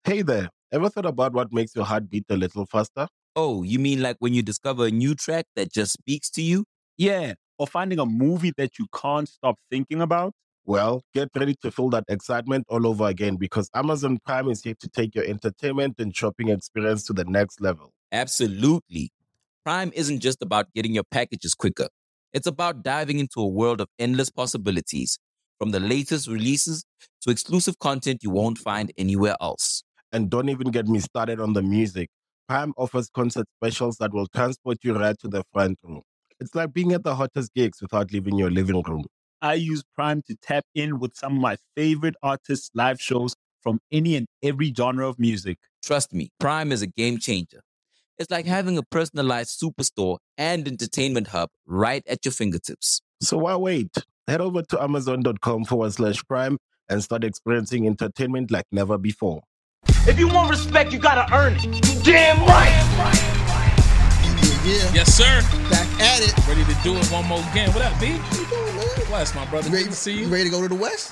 Hey there, ever thought about what makes your heart beat a little faster? Oh, you mean like when you discover a new track that just speaks to you? Yeah, or finding a movie that you can't stop thinking about. Well, get ready to feel that excitement all over again because Amazon Prime is here to take your entertainment and shopping experience to the next level. Absolutely. Prime isn't just about getting your packages quicker. It's about diving into a world of endless possibilities, from the latest releases to exclusive content you won't find anywhere else. And don't even get me started on the music. Prime offers concert specials that will transport you right to the front row. It's like being at the hottest gigs without leaving your living room. I use Prime to tap in with some of my favorite artists' live shows from any and every genre of music. Trust me, Prime is a game changer. It's like having a personalized superstore and entertainment hub right at your fingertips. So why wait? Head over to amazon.com/prime and start experiencing entertainment like never before. If you want respect, you gotta earn it. Damn right. Yeah. Yes, sir. Back at it. Ready to do it one more again. What up, B? What you doing, man? West, my brother. Ready, Good to see you. ready to go to the West?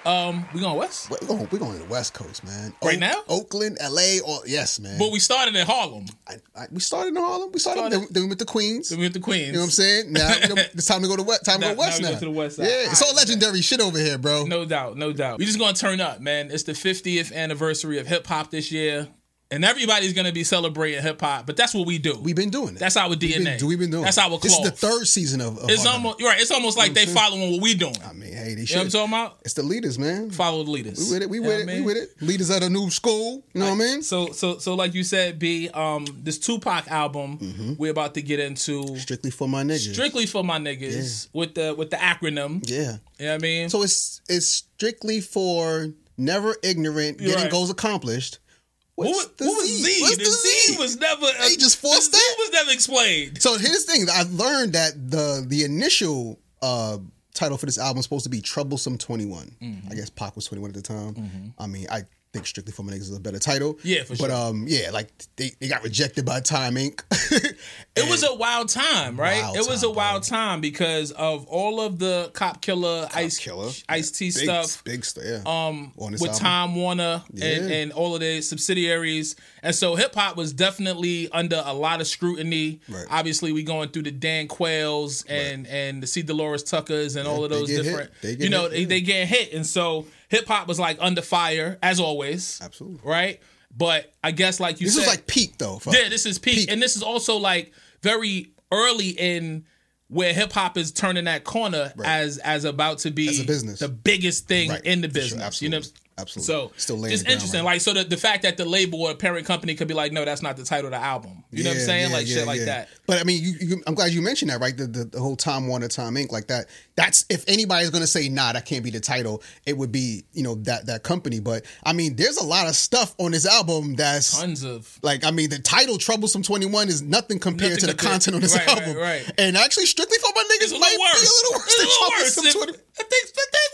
We going west? We're going to the West Coast, man. Right now? Oakland, LA, yes, man. But we started in Harlem. We started in Harlem. Then we went to Queens. Then we went to Queens. You know what I'm saying? Now it's time to go to West. Time to go west now. now. We go to the West side. Yeah, it's all legendary shit over here, bro. No doubt, no doubt. We just gonna turn up, man. It's the 50th anniversary of hip hop this year. And everybody's gonna be celebrating hip hop, but that's what we do. We've been doing it. That's our DNA. We've been doing That's it. our clause. This is the third season of It's Hard almost right. It's almost like they following what we doing. I mean, hey, they You should. know what I'm talking about? It's the leaders, man. Follow the leaders. We with it. We You know with what it. I We mean? with it. Leaders at a new school. You know what I mean? So like you said, B, this Tupac album we're about to get into. Strictly for my niggas. Strictly for my niggas with the acronym. Yeah. You know what I mean? So it's strictly for never ignorant, getting right. goals accomplished. What was Z? What's The Z was never. They just forced the Z that? was never explained. So here's the thing. I've learned that the initial title for this album is supposed to be Troublesome 21. I guess Pac was 21 at the time. I mean, I think Strictly for My Niggas is a better title. Yeah, for sure. But yeah, like they got rejected by Time Inc. It was a wild time, right? Wild It was time, a wild time because of all of the Cop Killer, Ice T stuff. Big stuff, yeah. On this with album. Time Warner Yeah. and all of their subsidiaries. And so hip hop was definitely under a lot of scrutiny. Right. Obviously, we going through the Dan Quayles and the C. Dolores Tuckers and all of they those get different. hit. They get hit, yeah. They get hit. And so hip hop was like under fire, as always. Absolutely. Right? But I guess like you This said. is like peak though. Yeah, this is peak. And this is also like very early in where hip hop is turning that corner as about to be As a business. the biggest thing Right. in the For sure. business. Absolutely. You know? Absolutely. So Still laying it's the ground interesting. right. Like so the fact that the label or parent company could be like, no, that's not the title of the album. You know what I'm saying? Yeah, Like yeah, shit like yeah. that. But I mean, I'm glad you mentioned that, right? The whole Time Warner, Time Inc. like that. That's if anybody's gonna say, nah, that can't be the title, it would be, that company. But I mean, there's a lot of stuff on this album that's Tons of like, I mean, the title Troublesome 21 is nothing compared to the content on this Right, album. Right. And actually, Strictly for My Niggas It's a might little worse. be a little worse It's a than little worse. Troublesome 21. I think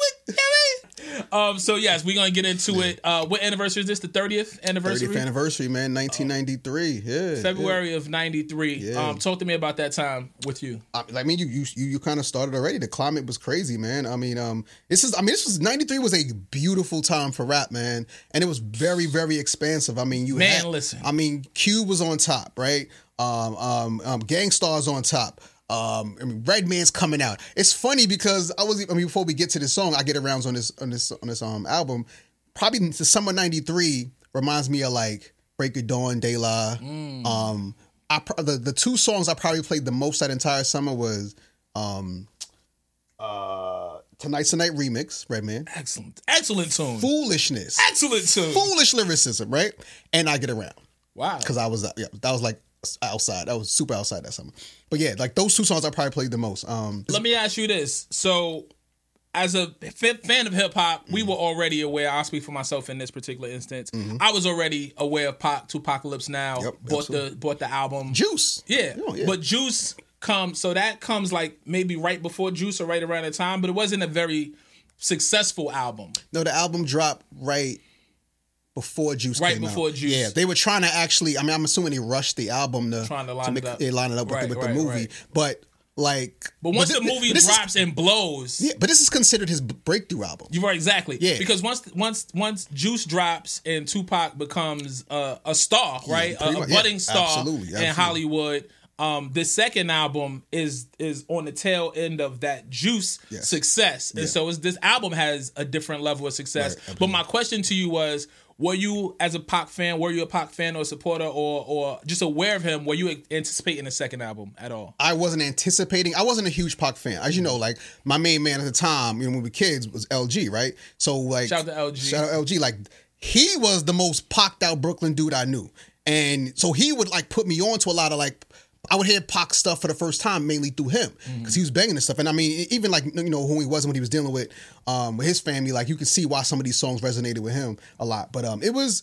so yes, we're gonna get into it. What anniversary is this? The 30th anniversary? 30th anniversary, man, 1993. Yeah. February of 93. Yeah. Talk to me about that time with you. I mean, you kind of started already. The climate was crazy, man. I mean, this was 93 was a beautiful time for rap, man, and it was very, very expansive. I mean, listen. I mean, Cube was on top, right? Gangstar's on top. I mean, Redman's coming out. It's funny because before we get to this song, I get around on this album. Probably the summer '93 reminds me of like Break Your Dawn, De La. The two songs I probably played the most that entire summer was Tonight's the Night remix, Redman. Excellent tune. Foolishness. Excellent tune. Foolish lyricism, right? And I Get Around. Wow. Because that was like outside. That was super outside that summer. But yeah, like those two songs I probably played the most. Let me ask you this. So, as a fan of hip hop, we were already aware. I'll speak for myself in this particular instance. I was already aware of Tupacalypse Now. Yep, bought the album. Juice. Yeah. Oh, yeah. But Juice comes like maybe right before Juice or right around the time, but it wasn't a very successful album. No, the album dropped right before Juice Right came before out. Juice. Yeah, they were trying to actually, I mean, I'm assuming they rushed the album Trying to line it up. line it up with the movie. Right. But Like, But once the movie this drops and blows, yeah, but this is considered his breakthrough album. you're right, exactly. Yeah. Because once Juice drops and Tupac becomes a star, right, pretty a much. budding Yeah, star absolutely. in Hollywood. The second album is on the tail end of that Juice Yes. success, and so this album has a different level of success. But my question to you was: were you, as a Pac fan, or a supporter, or just aware of him? Were you anticipating the second album at all? I wasn't anticipating. I wasn't a huge Pac fan. As you know, like, my main man at the time, when we were kids, was LG, right? So, like, Shout out to LG. Shout out LG. Like, he was the most Pac'd out Brooklyn dude I knew. And so he would, like, put me on to a lot of, like, I would hear Pac stuff for the first time mainly through him because he was banging this stuff. And I mean, even like, you know, who he was when he was dealing with his family, like, you can see why some of these songs resonated with him a lot. But it was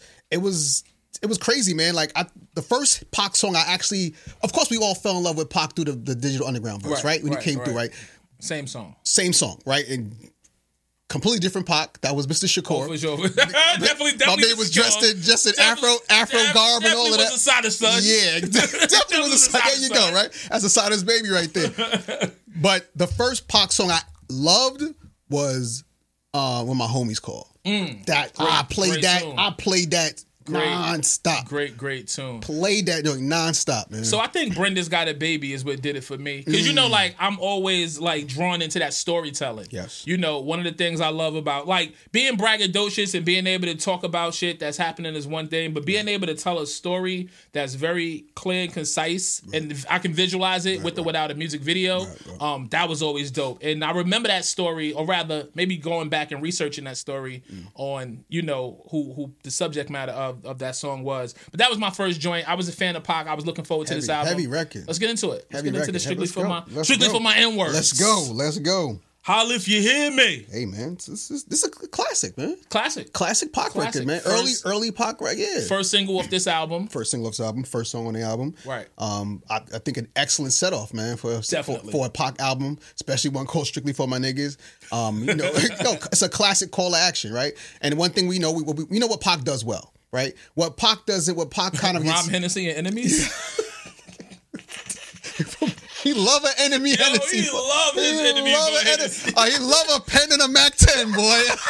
crazy, man. Like, the first Pac song I actually, of course, we all fell in love with Pac through the Digital Underground verse, right? When he came through, right? Same song, right? And completely different Pac. That was Mr. Shakur. Oh, for sure. definitely. My man was dressed in Afro garb and all of that. Was a side of son. Yeah, definitely was a side. There you go, right? That's a Sider's baby right there. But the first Pac song I loved was When My Homies Call. I played that non-stop. Great tune. Played that non-stop, man. So I think Brenda's Got a Baby is what did it for me. Because, you know, like, I'm always, like, drawn into that storytelling. Yes. You know, one of the things I love about, like, being braggadocious and being able to talk about shit that's happening is one thing, but being able to tell a story that's very clear and concise, and I can visualize it with or without a music video, that was always dope. And I remember that story, or rather, maybe going back and researching that story on, you know, who the subject matter of that song was. But that was my first joint. I was a fan of Pac. I was looking forward to this album. Heavy record. Let's get into it. Let's get into the strictly for my N-words. Let's go. Holla if you hear me. Hey, man, this is a classic, man. Classic Pac record, man. Early Pac record, yeah. First single off this album. First single off this album. First song on the album. Right. I think an excellent set off, man, for a Pac album, especially one called Strictly for My Niggas. You know, it's a classic call to action, right? And one thing we know, we know what Pac does well, right? What Pac does it, what Pac kind of Rob Hennessy and Enemies. He love an enemy Hennessy. He love his enemy. He love a pen and a Mac 10, boy.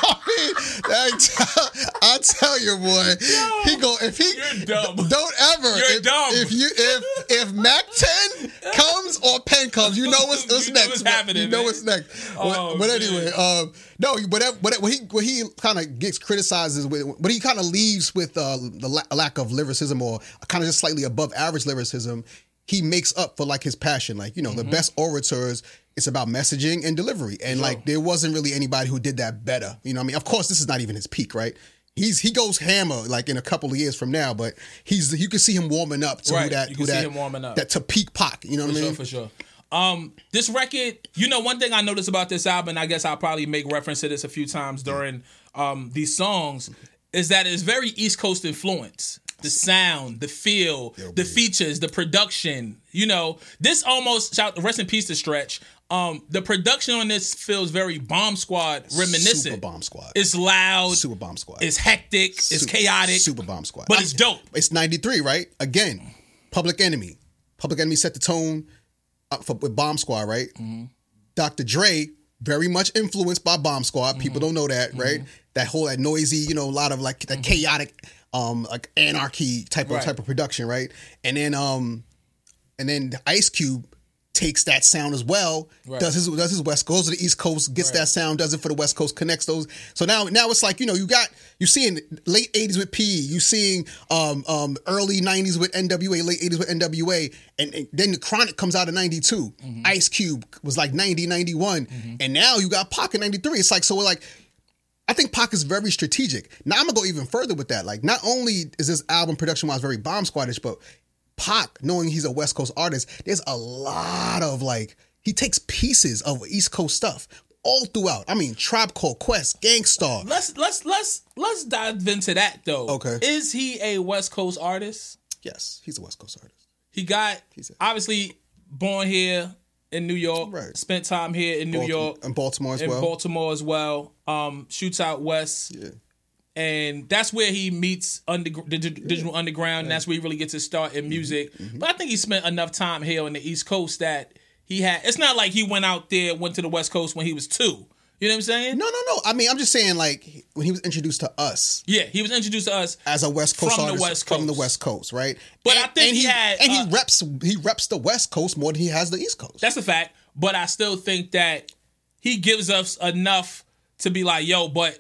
I tell you, boy. He go if he. You're dumb. Don't ever. You're dumb. If Mac 10 comes or pen comes, you know what's next. What's happening, you know what's next. But anyway, no. What he kind of gets criticized with, but he kind of leaves with the lack of lyricism, or kind of just slightly above average lyricism. He makes up for, like, his passion. Like, you know, the best orators, it's about messaging and delivery. And like, there wasn't really anybody who did that better. You know what I mean? Of course, this is not even his peak, right? He goes hammer, like, in a couple of years from now, but you can see him warming up to that to peak Pac. You know what I mean? For sure. This record, you know, one thing I noticed about this album, and I guess I'll probably make reference to this a few times during these songs, is that it's very East Coast influence. The sound, the feel, the features, the production. You know, this almost, rest in peace to Stretch. The production on this feels very Bomb Squad reminiscent. Super Bomb Squad. It's loud. Super Bomb Squad. It's hectic. It's chaotic. Super Bomb Squad. But it's dope. It's 93, right? Again, Public Enemy. Public Enemy set the tone with Bomb Squad, right? Mm-hmm. Dr. Dre, very much influenced by Bomb Squad. Mm-hmm. People don't know that, right? That noisy, you know, a lot of like that chaotic, like anarchy type of production, right? And then Ice Cube takes that sound as well, does his West Coast, goes to the East Coast, gets that sound, does it for the West Coast, connects those. So now it's like, you know, you seeing late 80s with P, you seeing early 90s with NWA, late 80s with NWA, and then the Chronic comes out in 92. Mm-hmm. Ice Cube was like 90, 91, and now you got Pac in 93. It's like, so we're like, I think Pac is very strategic. Now I'm gonna go even further with that. Like, not only is this album production-wise very Bomb Squad-ish, but Pac, knowing he's a West Coast artist, there's a lot of, like, he takes pieces of East Coast stuff all throughout. I mean, Tribe Called Quest, Gang Starr. Let's dive into that though. Okay. Is he a West Coast artist? Yes, he's a West Coast artist. He's obviously born here in New York, spent time here in New York. And Baltimore as well. Shoots out west. Yeah. And that's where he meets Digital Underground, and that's where he really gets his start in music. Mm-hmm. But I think he spent enough time here on the East Coast that he had. It's not like he went to the West Coast when he was 2. You know what I'm saying? No. I mean, I'm just saying, like, when he was introduced to us. Yeah, he was introduced to us as a West Coast from artist the West Coast. from the West Coast, right? But I think he reps the West Coast more than he has the East Coast. That's a fact. But I still think that he gives us enough to be like, yo, but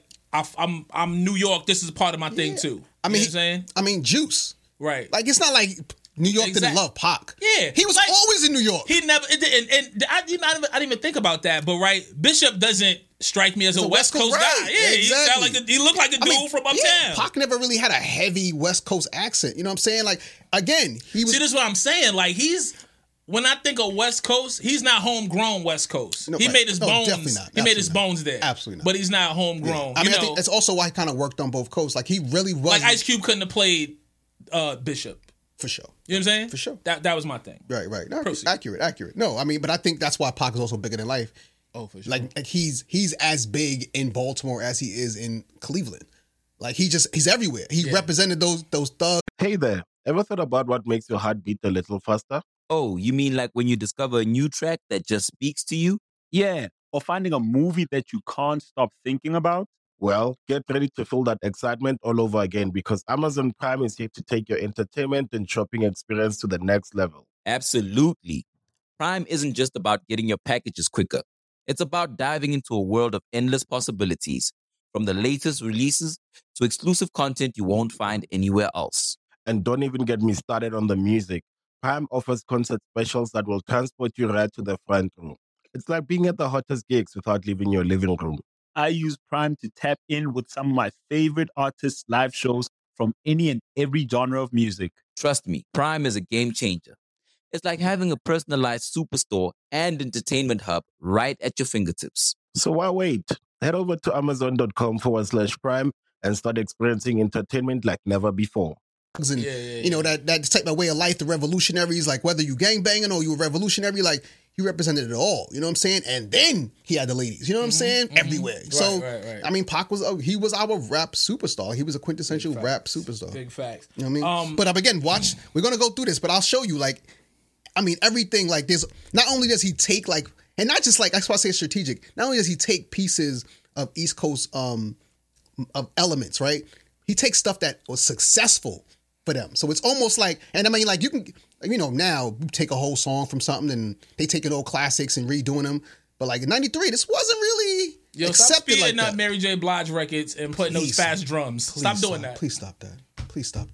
I'm New York. This is part of my thing too. I mean, you know what I'm saying? I mean, Juice. Right. Like, it's not like New York didn't love Pac. Yeah. He was always in New York. He never, and I didn't even think about that. But right, Bishop doesn't strike me as a West Coast guy. Yeah, exactly. He looked like a dude from uptown. Yeah, Pac never really had a heavy West Coast accent. You know what I'm saying? Like, again, he was. See, this is what I'm saying. Like, when I think of West Coast, he's not homegrown West Coast. No, he made his bones. Definitely not. He made his bones there. Absolutely not. But he's not homegrown. Yeah. I mean, I think that's also why he kind of worked on both coasts. Like, he really was. Like, Ice Cube couldn't have played Bishop. For sure. You know what I'm saying? For sure. That was my thing. Right. No, accurate. No, I mean, but I think that's why Pac is also bigger than life. Oh, for sure. Like he's as big in Baltimore as he is in Cleveland. Like, he's everywhere. He represented those thugs. Hey there, ever thought about what makes your heart beat a little faster? Oh, you mean like when you discover a new track that just speaks to you? Yeah, or finding a movie that you can't stop thinking about. Well, get ready to feel that excitement all over again because Amazon Prime is here to take your entertainment and shopping experience to the next level. Absolutely. Prime isn't just about getting your packages quicker. It's about diving into a world of endless possibilities, from the latest releases to exclusive content you won't find anywhere else. And don't even get me started on the music. Prime offers concert specials that will transport you right to the front row. It's like being at the hottest gigs without leaving your living room. I use Prime to tap in with some of my favorite artists' live shows from any and every genre of music. Trust me, Prime is a game changer. It's like having a personalized superstore and entertainment hub right at your fingertips. So why wait? Head over to amazon.com/Prime and start experiencing entertainment like never before. And, you know, that type of way of life, the revolutionaries, like whether you gangbanging or you a revolutionary, like he represented it all. You know what I'm saying? And then he had the ladies. You know what I'm saying? Everywhere. Right. I mean, Pac was he was our rap superstar. He was a quintessential rap superstar. Big facts. You know what I mean? But again, watch. We're gonna go through this, but I'll show you. Like, I mean, everything. Like, there's not only does he take like, and not just like that's why I say strategic. Not only does he take pieces of East Coast of elements, right? He takes stuff that was successful for them. So it's almost like, and I mean, like you can, you know, now you take a whole song from something and they take old classics and redoing them. But like in '93, this wasn't really accepted like that. Up Mary J. Blige records and putting those fast drums. Stop doing that. Please stop that. Please stop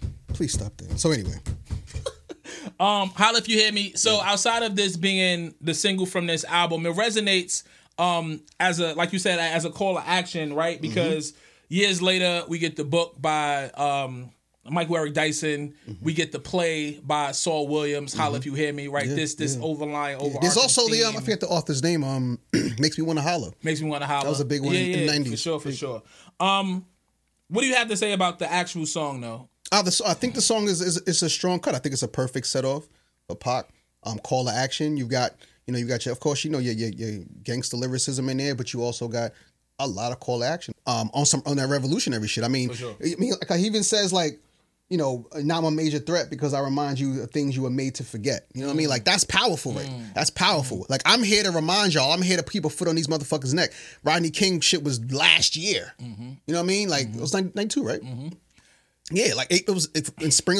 that. So anyway. Holla if you hear me. So outside of this being the single from this album, it resonates as a, like you said, as a call to action, right? Because years later we get the book by Michael Eric Dyson. We get the play by Saul Williams. Holla if you hear me, right? This overlying overarching. There's also theme. I forget the author's name. Makes me want to holler. Makes me want to holler. That was a big one in the 90s. For sure. What do you have to say about the actual song, though? I think the song is a strong cut. I think it's a perfect set off for Pac. Call to action. You've got your, of course, your gangster lyricism in there, but you also got a lot of call to action on that revolutionary shit. I mean, like he even says like, now I'm a major threat because I remind you of things you were made to forget. You know what I mean? Like that's powerful, right? That's powerful. Like I'm here to remind y'all. I'm here to keep a foot on these motherfuckers' neck. Rodney King shit was last year. You know what I mean? Like it was 92, right? Yeah, like it was in spring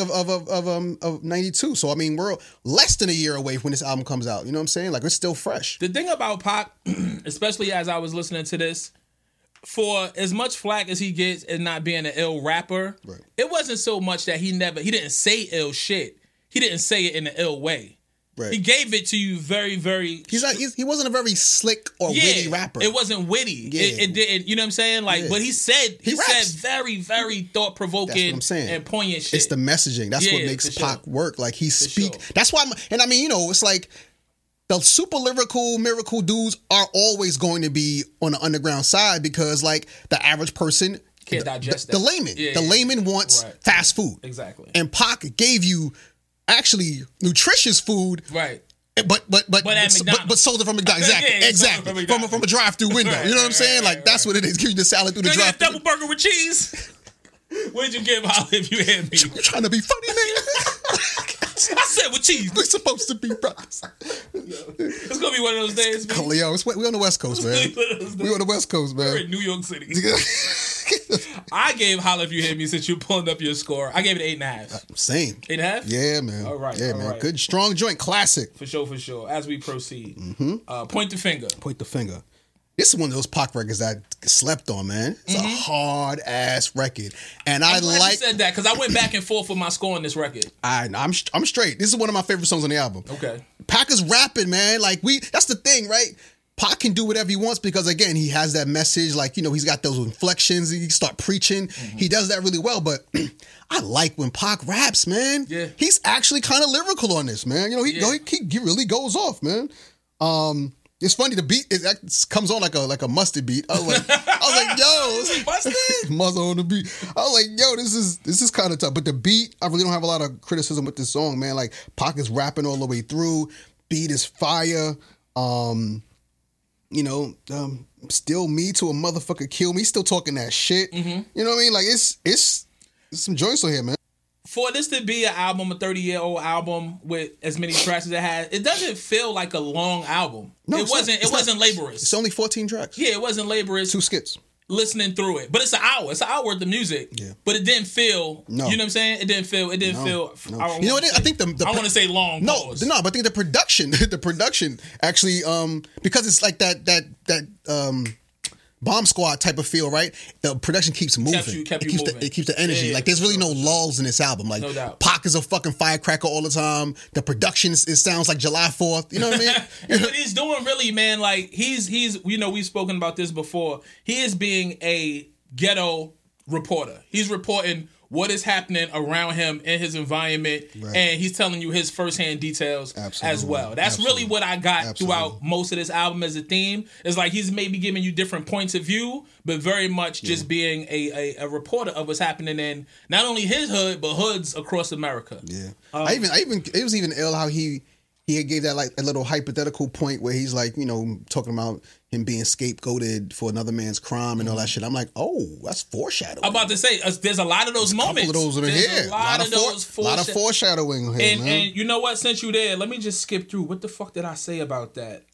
of 92. So I mean, we're less than a year away when this album comes out. You know what I'm saying? Like it's still fresh. The thing about Pac, especially as I was listening to this, for as much flack as he gets as not being an ill rapper, it wasn't so much that he didn't say ill shit. He didn't say it in an ill way. Right. He gave it to you very, very. He wasn't a very slick or witty rapper. It wasn't witty. Yeah. It didn't. You know what I'm saying? Like, but he said very, very thought provoking and poignant shit. It's the messaging. That's what makes Pac work. Like he speak. That's why. And I mean, it's like the super lyrical miracle dudes are always going to be on the underground side because like the average person can't digest the layman. The layman wants fast food. Exactly. And Pac gave you actually nutritious food, right? But sold it from McDonald's. Exactly. From a drive-through window. You know what I'm saying? Like that's what it is. Give you the salad through the drive-through. Double burger with cheese. What did you give out if you had me? You trying to be funny, man? I said with cheese. We're supposed to be brothers. It's gonna be one of those days, man. Yo, we on the West Coast, man. We on the West Coast, man. We're in New York City. I gave Holla If You Hear Me since you pulling up your score. I gave it 8.5. Same. 8.5? Yeah, man. All right. Yeah, all man. right. Good, strong joint, classic. For sure. As we proceed, point the finger. Point the finger. This is one of those Pac records that I slept on, man. It's a hard ass record, and I'm glad like. you said that because I went back and forth with my score on this record. I'm straight. This is one of my favorite songs on the album. Okay. Pac is rapping, man. Like that's the thing, right? Pac can do whatever he wants because again, he has that message. Like, you know, he's got those inflections. He can start preaching. He does that really well. But I like when Pac raps, man. Yeah. He's actually kind of lyrical on this, man. You know, he really goes off, man. It's funny, the beat comes on like a mustard beat. I was like, yo, Mustard? mustard on the beat. I was like, yo, this is kind of tough. But the beat, I really don't have a lot of criticism with this song, man. Like Pac is rapping all the way through. Beat is fire. Still me to a motherfucker kill me. Still talking that shit. You know what I mean? Like it's some joints on here, man. For this to be an album, a 30-year-old album with as many tracks as it has, it doesn't feel like a long album. No, it wasn't laborious. It's only 14 tracks. Yeah, it wasn't laborious. 2 skits. Listening through it, but it's an hour. It's an hour worth of music. Yeah. But it didn't feel. No. You know what I'm saying? It didn't feel. No. You know what? I think the I want to say long. No, pause. no, but I think the production actually, because it's like that Bomb Squad type of feel, right? The production keeps moving. Kept you moving. It keeps the energy. Yeah, like there's really no lulls in this album. Like no doubt. Pac is a fucking firecracker all the time. The production it sounds like July 4th. You know what I mean? And what he's doing, really, man, like he's you know, we've spoken about this before. He is being a ghetto reporter. He's reporting what is happening around him in his environment, right. and he's telling you his firsthand details Absolutely. as well. That's really what I got throughout most of this album as a theme. It's like he's maybe giving you different points of view, but very much just being a reporter of what's happening in not only his hood, but hoods across America. Yeah. It was even ill how he gave that like a little hypothetical point where he's like, you know, talking about him being scapegoated for another man's crime and all that shit. I'm like, oh, that's foreshadowing. I'm about to say, there's a lot of those moments. A couple of those in here. A lot of foreshadowing here, man. And you know what? Since you there, let me just skip through. What the fuck did I say about that?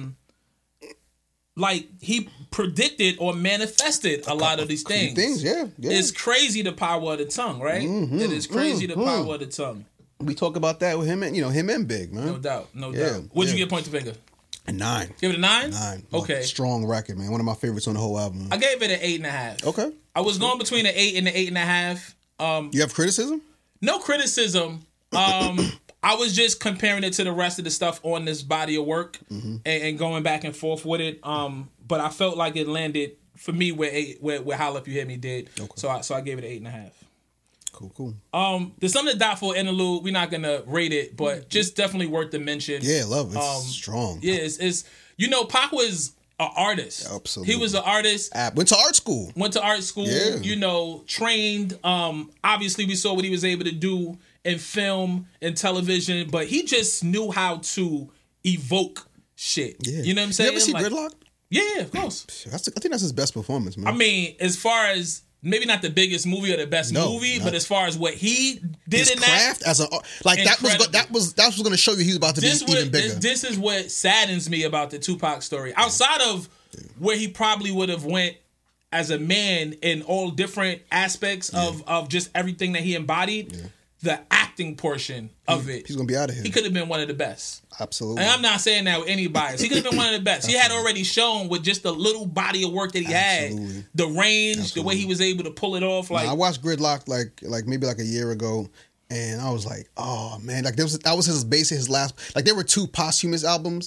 Like he predicted or manifested a lot of these things. Yeah. It's crazy the power of the tongue, right? It is crazy the power of the tongue. We talk about that with him and him and Big, man. No doubt. What'd you get point to finger? A 9. Give it a 9? 9. Okay. Strong record, man. One of my favorites on the whole album. I gave it an 8.5. Okay. I was going between an 8 and an 8.5. You have criticism? No criticism. I was just comparing it to the rest of the stuff on this body of work and going back and forth with it. But I felt like it landed for me where Holla If You Hear Me did. Okay. So I gave it an 8.5. Cool. There's something to die for interlude. We're not gonna rate it, but just definitely worth the mention. Yeah, love it. It's strong. Yeah, it's Pac was an artist. Absolutely. He was an artist. Went to art school. Yeah. You know, trained. Obviously, we saw what he was able to do in film and television, but he just knew how to evoke shit. Yeah. You know what I'm saying? You ever see Gridlock? Yeah, of course. I think that's his best performance, man. I mean, as far as maybe not the biggest movie or the best movie, but as far as what he did his in craft that, as that was going to show you he was about to be even bigger. This is what saddens me about the Tupac story. Outside of where he probably would have went as a man in all different aspects of just everything that he embodied, the acting portion of it, he's going to be out of here. He could have been one of the best. Absolutely. And I'm not saying that with any bias. He could have been one of the best. He had already shown with just the little body of work that he had, the range, the way he was able to pull it off. Like I watched Gridlock like maybe like a year ago, and I was like, oh man, like that was his last. Like there were 2 posthumous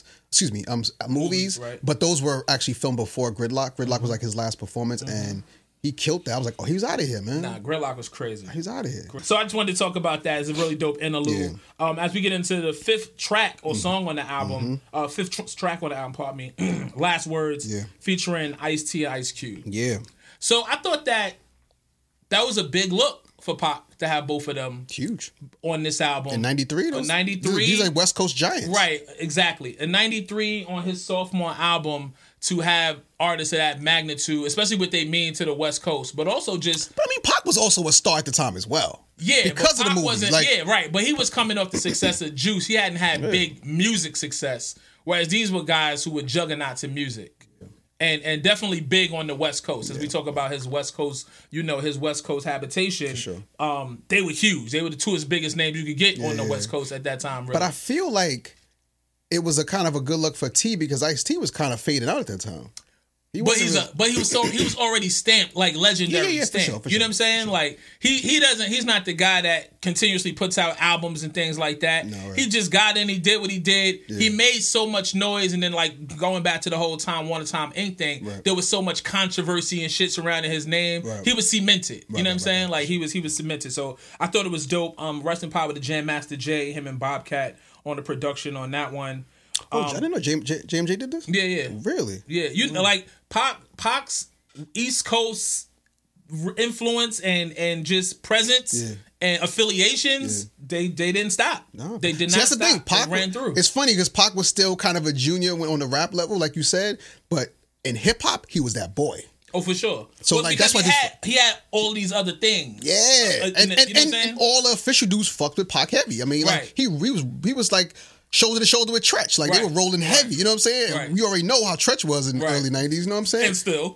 movies, right. But those were actually filmed before Gridlock. Gridlock was like his last performance, and he killed that. I was like, oh, he was out of here, man. Nah, Gridlock was crazy. He's out of here. So I just wanted to talk about that. It's a really dope interlude. Yeah. As we get into the 5th track or song on the album, 5th track on the album, pardon me, Last Words, featuring Ice-T and Ice Cube. Yeah. So I thought that was a big look for Pac to have both of them huge on this album. In 93? In 93. These are West Coast giants. Right, exactly. In 93 on his sophomore album to have artists of that magnitude, especially what they mean to the West Coast, but also just. But I mean, Pac was also a star at the time as well. Yeah, because of the movie. Wasn't, yeah, right. But he was coming off the success of Juice. He hadn't had big music success, whereas these were guys who were juggernauts in music. And definitely big on the West Coast. As we talk about his West Coast, his West Coast habitation. Sure. They were huge. They were the two biggest names you could get on the West Coast at that time. Really. But I feel like it was a kind of a good look for T because Ice-T was kind of fading out at that time. He was already stamped like legendary stamp. For sure, you know what I'm saying? Like he's not the guy that continuously puts out albums and things like that. No, right. He just got in, he did what he did. Yeah. He made so much noise, and then like going back to the whole Time Warner Time Inc. thing, there was so much controversy and shit surrounding his name. Right. He was cemented. You know what I'm saying? Like he was cemented. So I thought it was dope. Rest in power to Jam Master Jay, him and Bobcat on the production on that one. I didn't know JMJ did this? Yeah. Really? Yeah. You know, like Pac's East Coast influence and just presence and affiliations, they didn't stop. No. They did not that's stop. The thing. Pac ran through. It's funny because Pac was still kind of a junior on the rap level, like you said, but in hip hop, he was that boy. Oh, for sure. So well, like that's why he had all these other things. Yeah, and all the official dudes fucked with Pac heavy. I mean, like he was like shoulder to shoulder with Tretch. Like they were rolling heavy. You know what I'm saying? Right. You already know how Tretch was in the early '90s. You know what I'm saying? And still,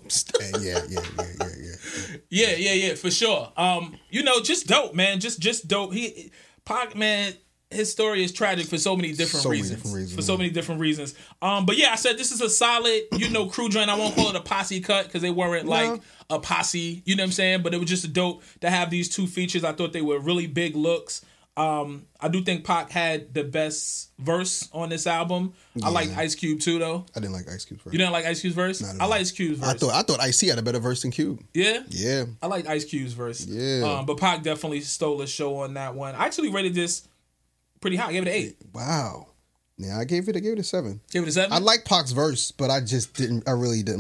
yeah, for sure. Just dope, man. Just dope. Pac, man. His story is tragic for so many different reasons. For so many different reasons. But yeah, I said this is a solid, crew joint. I won't call it a posse cut because they weren't like a posse. You know what I'm saying? But it was just a dope to have these two features. I thought they were really big looks. I do think Pac had the best verse on this album. I like Ice Cube too, though. I didn't like Ice Cube's verse. You didn't like Ice Cube's verse? I like Ice Cube's verse. I thought Ice-T had a better verse than Cube. Yeah? Yeah. I like Ice Cube's verse. Yeah. But Pac definitely stole a show on that one. I actually rated this pretty high. I gave it an 8. Wow. Yeah, I gave it a 7. Gave it a 7? I like Pac's verse, but I really didn't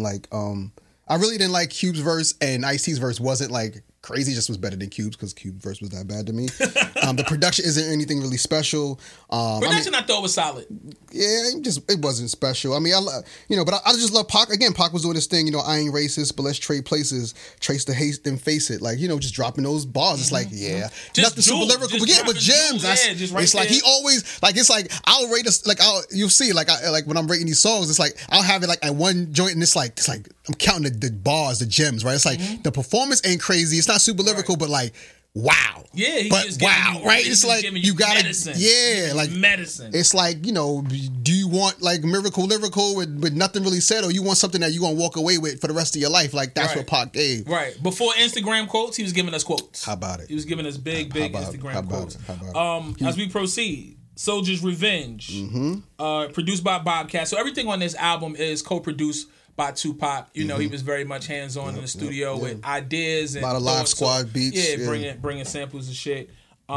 like Cube's verse, and Ice-T's verse wasn't like crazy, just was better than Cube's because Cube's verse was that bad to me. The production isn't anything really special. Production I thought was solid. Yeah, it wasn't special. I mean, but I just love Pac. Again, Pac was doing this thing, I ain't racist, but let's trade places, trace the hate, then face it. Like, just dropping those bars. It's like, nothing super lyrical, but with gems. It's like he always, like, it's like, I'll rate us, like, you'll see, like, when I'm rating these songs, it's like, I'll have it like at one joint, and it's like I'm counting the bars, the gems, right? It's like, the performance ain't crazy. It's not super lyrical, but like, wow. Yeah, right? It's like you gotta, medicine. Like medicine. It's like, do you want like lyrical with nothing really said, or you want something that you're gonna walk away with for the rest of your life? Like that's what Pac gave. Right. Before Instagram quotes, he was giving us quotes. How about it? He was giving us big Instagram quotes. How about it? As we proceed, Soldier's Revenge, produced by Bobcat. So everything on this album is co-produced by Tupac. He was very much hands-on in the studio with ideas and a lot of live squad beats. Bringing samples and shit.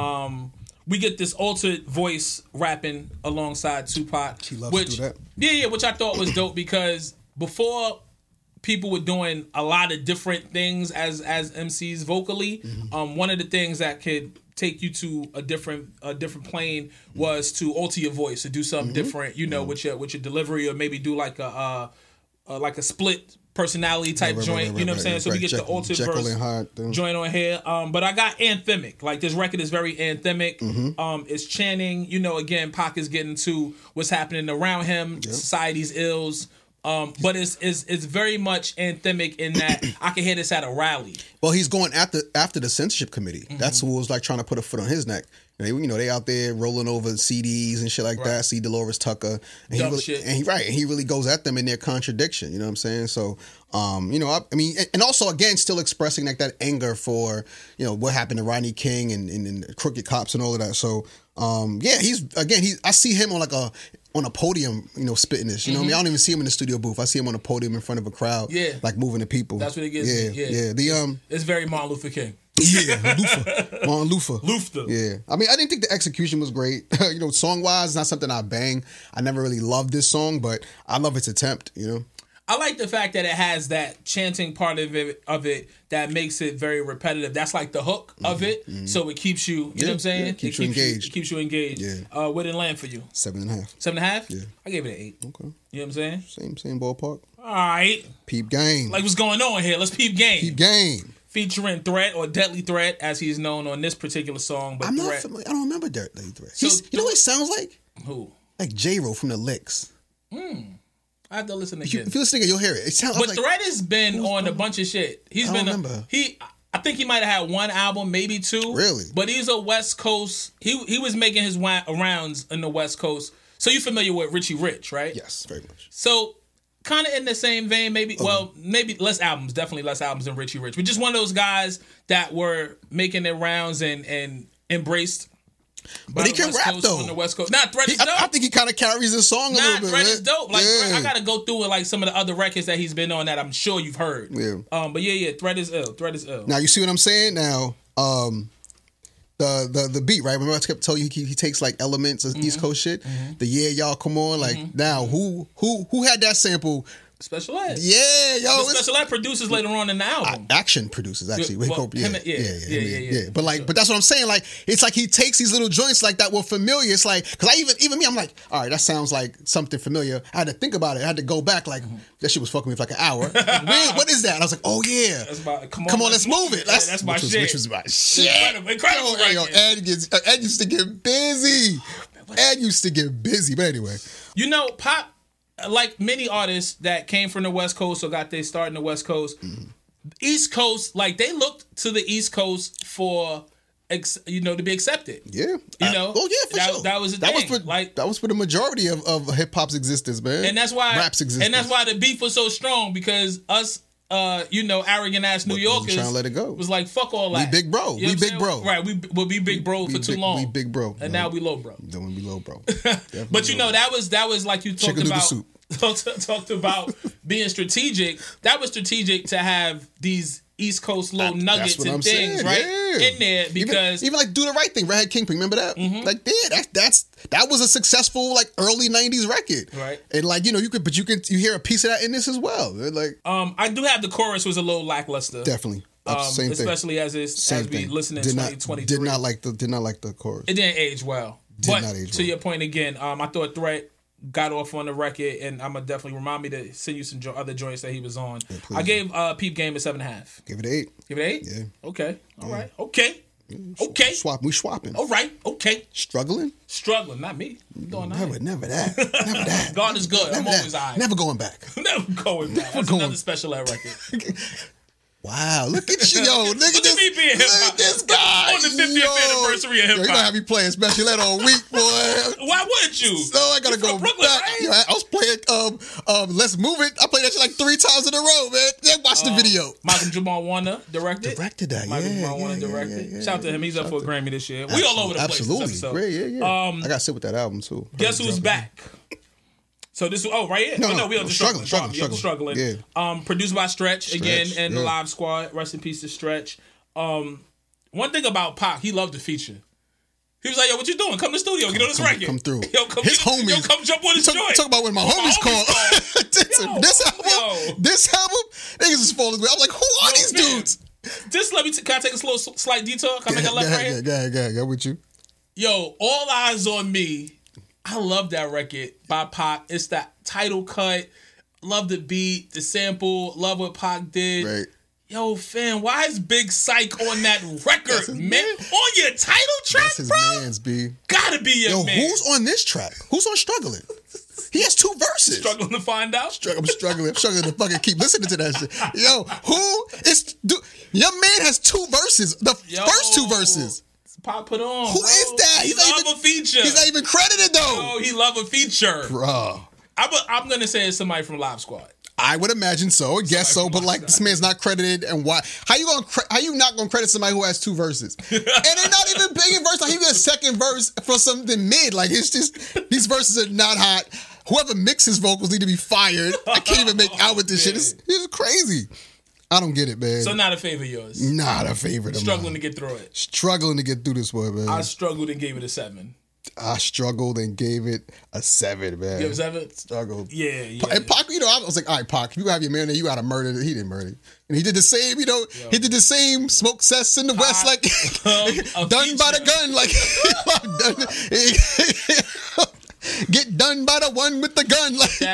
We get this altered voice rapping alongside Tupac. He loves to do that. Yeah, which I thought was dope because before people were doing a lot of different things as MCs vocally, one of the things that could take you to a different plane was to alter your voice, to do something different, with your delivery, or maybe do like a split personality type joint, you know what I'm saying? So we get the altered verse joint on here. But I got anthemic. Like this record is very anthemic. It's chanting, again, Pac is getting to what's happening around him, society's ills. But it's very much anthemic in that I can hear this at a rally. Well, he's going after the censorship committee. That's who was like trying to put a foot on his neck. They out there rolling over CDs and shit like that. See Dolores Tucker, and he really goes at them in their contradiction. You know what I'm saying? So, and also again, still expressing like that anger for what happened to Rodney King and crooked cops and all of that. So, I see him on a podium, spitting this. You know what I mean? I don't even see him in the studio booth. I see him on a podium in front of a crowd, like moving the people. That's what it gets me. Yeah. It's very Martin Luther King. Yeah, Martin Luther. Yeah. I mean, I didn't think the execution was great. Song-wise, it's not something I bang. I never really loved this song, but I love its attempt, I like the fact that it has that chanting part of it that makes it very repetitive. That's like the hook of it, so it keeps you, know what I'm saying? Yeah, keeps you engaged. It keeps you engaged. Yeah. Where did it land for you? 7.5. 7.5? Yeah. I gave it an 8. Okay. You know what I'm saying? Same ballpark. All right. Peep Game. Like, what's going on here? Let's peep game. Peep Game. Featuring Threat, or Deadly Threat, as he's known on this particular song. But I'm not Threat, familiar. I don't remember Deadly Threat. So You know what he sounds like? who? Like J-Ro from the Licks. I have to listen If you again. listen again, you'll hear it. It sounds But like Threat has been on a bunch of shit. He's I don't been remember. I think he might have had one album, maybe two. Really? But he's a West Coast. He was making his rounds in the West Coast. So you're familiar with Richie Rich, right? yes, very much. So kind of in the same vein, maybe. Well, maybe less albums, definitely less albums than Richie Rich. But just one of those guys that were making their rounds and embraced. But he can rap though. On the West Coast. Nah, Threat is I dope. think he kind of carries his song a Nah, little bit. Threat man. is dope. Like yeah. I gotta go through with like some of the other records that he's been on that I'm sure you've heard. Yeah. But yeah, Threat is ill. Threat is ill. Now you see what I'm saying? Now, the beat, right? Remember I kept telling you he takes like elements of East Coast shit. The y'all come on, like now who had that sample? Special Ed. Yeah, yo, But Special Ed produces later on in the album. Action produces actually. Well, yeah. But that's what I'm saying. Like it's like he takes these little joints like that were familiar. It's like because even me, I'm like, all right, that sounds like something familiar. I had to think about it. I had to go back. Like that shit was fucking me for like an hour. Like, what is that? And I was like, oh yeah, That's my, come on, let's move it. That's my shit. Which was my shit. Incredible Yo, record. Ed used to get busy. Ed used to get busy. But anyway, You know, Pop, like many artists that came from the West Coast or got their start in the West Coast, East Coast, like they looked to the East Coast for, to be accepted. yeah, You know, oh yeah, for sure. That was the that thing. that was for the majority of hip hop's existence, man. And that's why rap's existence. And that's why the beef was so strong, because us arrogant ass New Yorkers trying to let it go. was like, fuck all that. We big bro. You know We what big I'm bro. saying? Right, we'll be big bro for too long. We big bro. And now we low bro. Don't want to be low bro. But that was like you talked Chicken noodle about. soup. Talked about being strategic. That was strategic to have these East Coast little nuggets what and I'm things saying, right yeah. in there, because even like Do the Right Thing, Redhead Kingpin, remember that? Like that was a successful like early '90s record, Right. And like you hear a piece of that in this as well. They're like I do have the chorus was a little lackluster. definitely same thing. Especially as we listen in 2023. Did not like the chorus. It didn't age well. Did not age to well. your point again, I thought Threat got off on the record, and I'm gonna definitely remind me to send you some other joints that he was on. I gave Peep Game a 7.5. Give it 8. Give it 8? Yeah. Okay. All right. Okay. Okay. We swapping. All right. Okay. Struggling? Struggling, not me. I'm doing all right. Never that. Never that. God is good. I'm Never always that. all right. Never going back. Never going back. That's going- another Special Ed record. Wow, look at you, yo. Look at Look at me being Look hip-hop. at this guy. On the 50th anniversary of Yo, you hip-hop. gonna have me playing Special Ed all week, boy. Why wouldn't you? So I gotta You go from Brooklyn, back. right? Yo, I was playing Let's Move It. I played that shit like 3 times in a row, man. Yeah, watch the video. Michael Jamal Warner directed. Directed that, Michael yeah, Jamal Warner yeah, directed. yeah, Shout out to him. He's up for a Grammy this year. We all over the place. Absolutely. This episode. Yeah. I gotta sit with that album too. Guess who's back? So this right here. No, We are just struggling. Struggling. Yeah. Produced by Stretch again, and the yeah. Live Squad. Rest in peace to Stretch. One thing about Pac, he loved the feature. He was like, "Yo, what you doing? Come to the studio, get on this record. Come through. Yo, come His homies. Yo, come jump on this joint. Talk about when my homies called. This album, niggas is falling. I'm like, who are these man. dudes? Just let me. Can I take a slight detour? Can I make a left right here? Go with you. Yo, All Eyes on Me. I love that record by Pac. It's that title cut. Love the beat, the sample. Love what Pac did. Right. Yo, fam, why is Big Psych on that record, man? On your title track, That's his bro? man's, B. Gotta be your Yo, man. who's on this track? Who's on Struggling? He has 2 verses. Struggling to find out? I'm struggling to fucking keep listening to that shit. Yo, your man has 2 verses. The first 2 verses. Pac put on. Who bro. is that? He love a feature. He's not even credited though. Oh, he love a feature. Bro. I'm gonna say it's somebody from Live Squad. I would imagine so. I guess so. But like, this man's not credited, and why? How you not gonna credit somebody who has 2 verses? And they're not even big in verse. Like, he get a second verse for something mid. Like, it's just these verses are not hot. Whoever mixes vocals need to be fired. I can't even make out with this shit. It's crazy. I don't get it, man. So not a favorite of yours. Not a favorite of Struggling mine. to get through it. Struggling to get through this one, man. I struggled and gave it a 7. I struggled and gave it a 7, man. Give it a 7? Struggled. Yeah. And Pac, I was like, all right, Pac, if you have your man there, you gotta murder it. He didn't murder it. And he did the same, he did the same smoke cess in the West, like done by the gun, like get done by the one with the gun, like That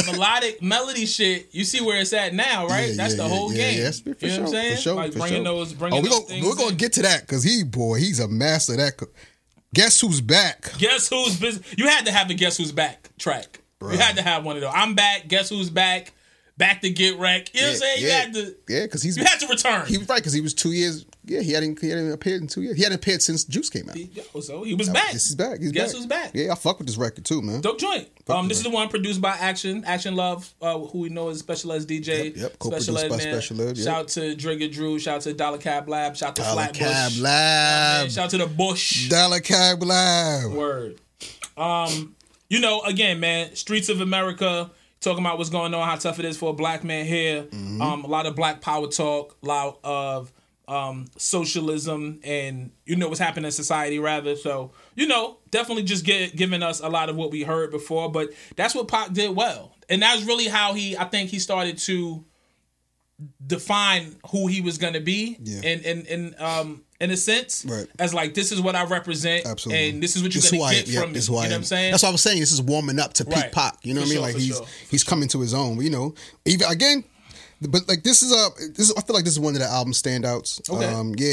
melodic melody shit, you see where it's at now, right? That's the whole game. Yes, for you know what I'm saying? For sure, like for bringing sure. those things. We're gonna get to that because he's a master of that. Guess who's back? Guess who's busy? You had to have a Guess Who's Back track. Bruh. You had to have one of those. I'm back. Guess who's back? Back to get wrecked. You know what I'm saying? You had to. Yeah, because you had to return. He was right because he was 2 years. Yeah, he hadn't appeared in 2 years. He hadn't appeared since Juice came out. So he was back. This is back. He's Guess back. who's back? Yeah, I fuck with this record too, man. Dope joint. This is the one produced by Action Love, who we know as Special Ed's DJ. Yep. Co-produced by Special Ed. Shout out to Drigger Drew. Shout out to Dollar Cab Lab. Shout out to Dollar Flatbush. Cab Lab. Shout out to the Bush. Dollar Cab Lab. Word. Again, man, Streets of America, talking about what's going on, how tough it is for a black man here. Mm-hmm. A lot of black power talk, a lot of socialism, and what's happening in society, rather. So, definitely just giving us a lot of what we heard before. But that's what Pac did well. And that's really how I think he started to define who he was going to be. Yeah. In a sense, right. As like, this is what I represent. Absolutely. And this is what you're going to get from me. You know what I'm saying? That's what I was saying. This is warming up to peak Pac. You know what I mean? Like he's coming to his own. Even again. But like this is I feel like this is one of the album standouts. Okay.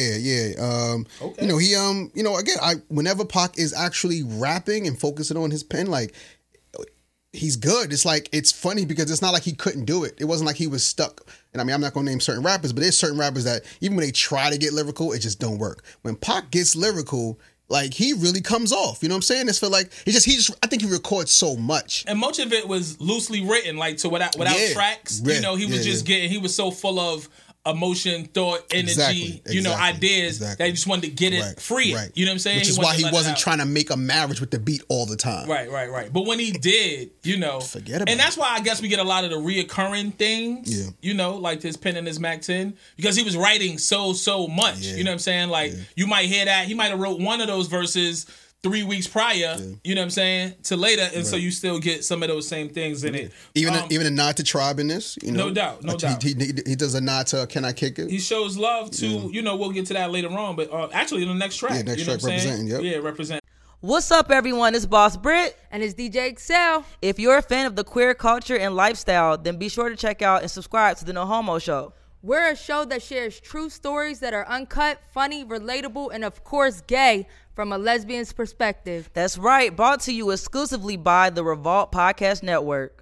Okay. Again, whenever Pac is actually rapping and focusing on his pen, like he's good. It's like it's funny because it's not like he couldn't do it. It wasn't like he was stuck. And I mean, I'm not gonna name certain rappers, but there's certain rappers that even when they try to get lyrical, it just don't work. When Pac gets lyrical, like he really comes off. You know what I'm saying? It's for like he just I think he records so much. And much of it was loosely written, like without tracks. Yeah. He was so full of emotion, thought, energy, ideas that he just wanted to get it free. Right. You know what I'm saying? Which is why he wasn't trying to make a marriage with the beat all the time. Right. But when he did, forget about it. And that's why I guess we get a lot of the reoccurring things. Yeah. Like his pen and his Mac 10, because he was writing so much. Yeah. You know what I'm saying? Like you might hear that he might have wrote one of those verses 3 weeks prior, you know what I'm saying, to later, and so you still get some of those same things in it. Even a nod to Tribe in this, No doubt. He does a nod to Can I Kick It? He shows love to, we'll get to that later on, but actually in the next track. Yeah, next track, Representing, yep. Yeah, Represent. What's up, everyone? It's Boss Brit. And it's DJ Excel. If you're a fan of the queer culture and lifestyle, then be sure to check out and subscribe to the No Homo Show. We're a show that shares true stories that are uncut, funny, relatable, and of course gay from a lesbian's perspective. That's right, brought to you exclusively by the Revolt Podcast Network.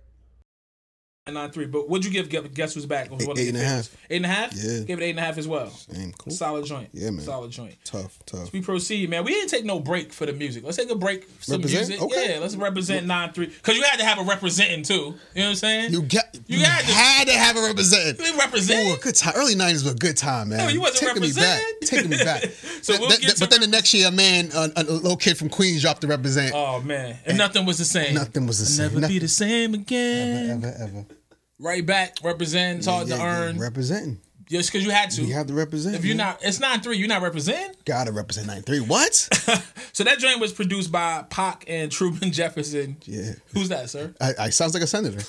9.3, but what'd you give Guess Who's Back? Was 8.5. 8.5? Yeah. Give it 8.5 as well. Same, cool. Solid joint. Yeah, man. Solid joint. Tough. As we proceed, man, we didn't take no break for the music. Let's take a break for some music. Okay. Yeah, let's represent 9.3. Because you had to have a representing too. You know what I'm saying? You had to have a representing. You representing? Ooh, a good time. Early 90s was a good time, man. No, you wasn't Taking me back. So but then the next year, a little kid from Queens dropped the Represent. Oh, man. And nothing was the same. Nothing was the same. Never be the same again. Ever. Right back, representing, it's hard to earn. Representing. Just because you had to. You have to represent. If you're not, it's 9.3, you're not representing? Gotta represent 9.3. What? So that joint was produced by Pac and Truman Jefferson. Yeah. Who's that, sir? I sounds like a senator.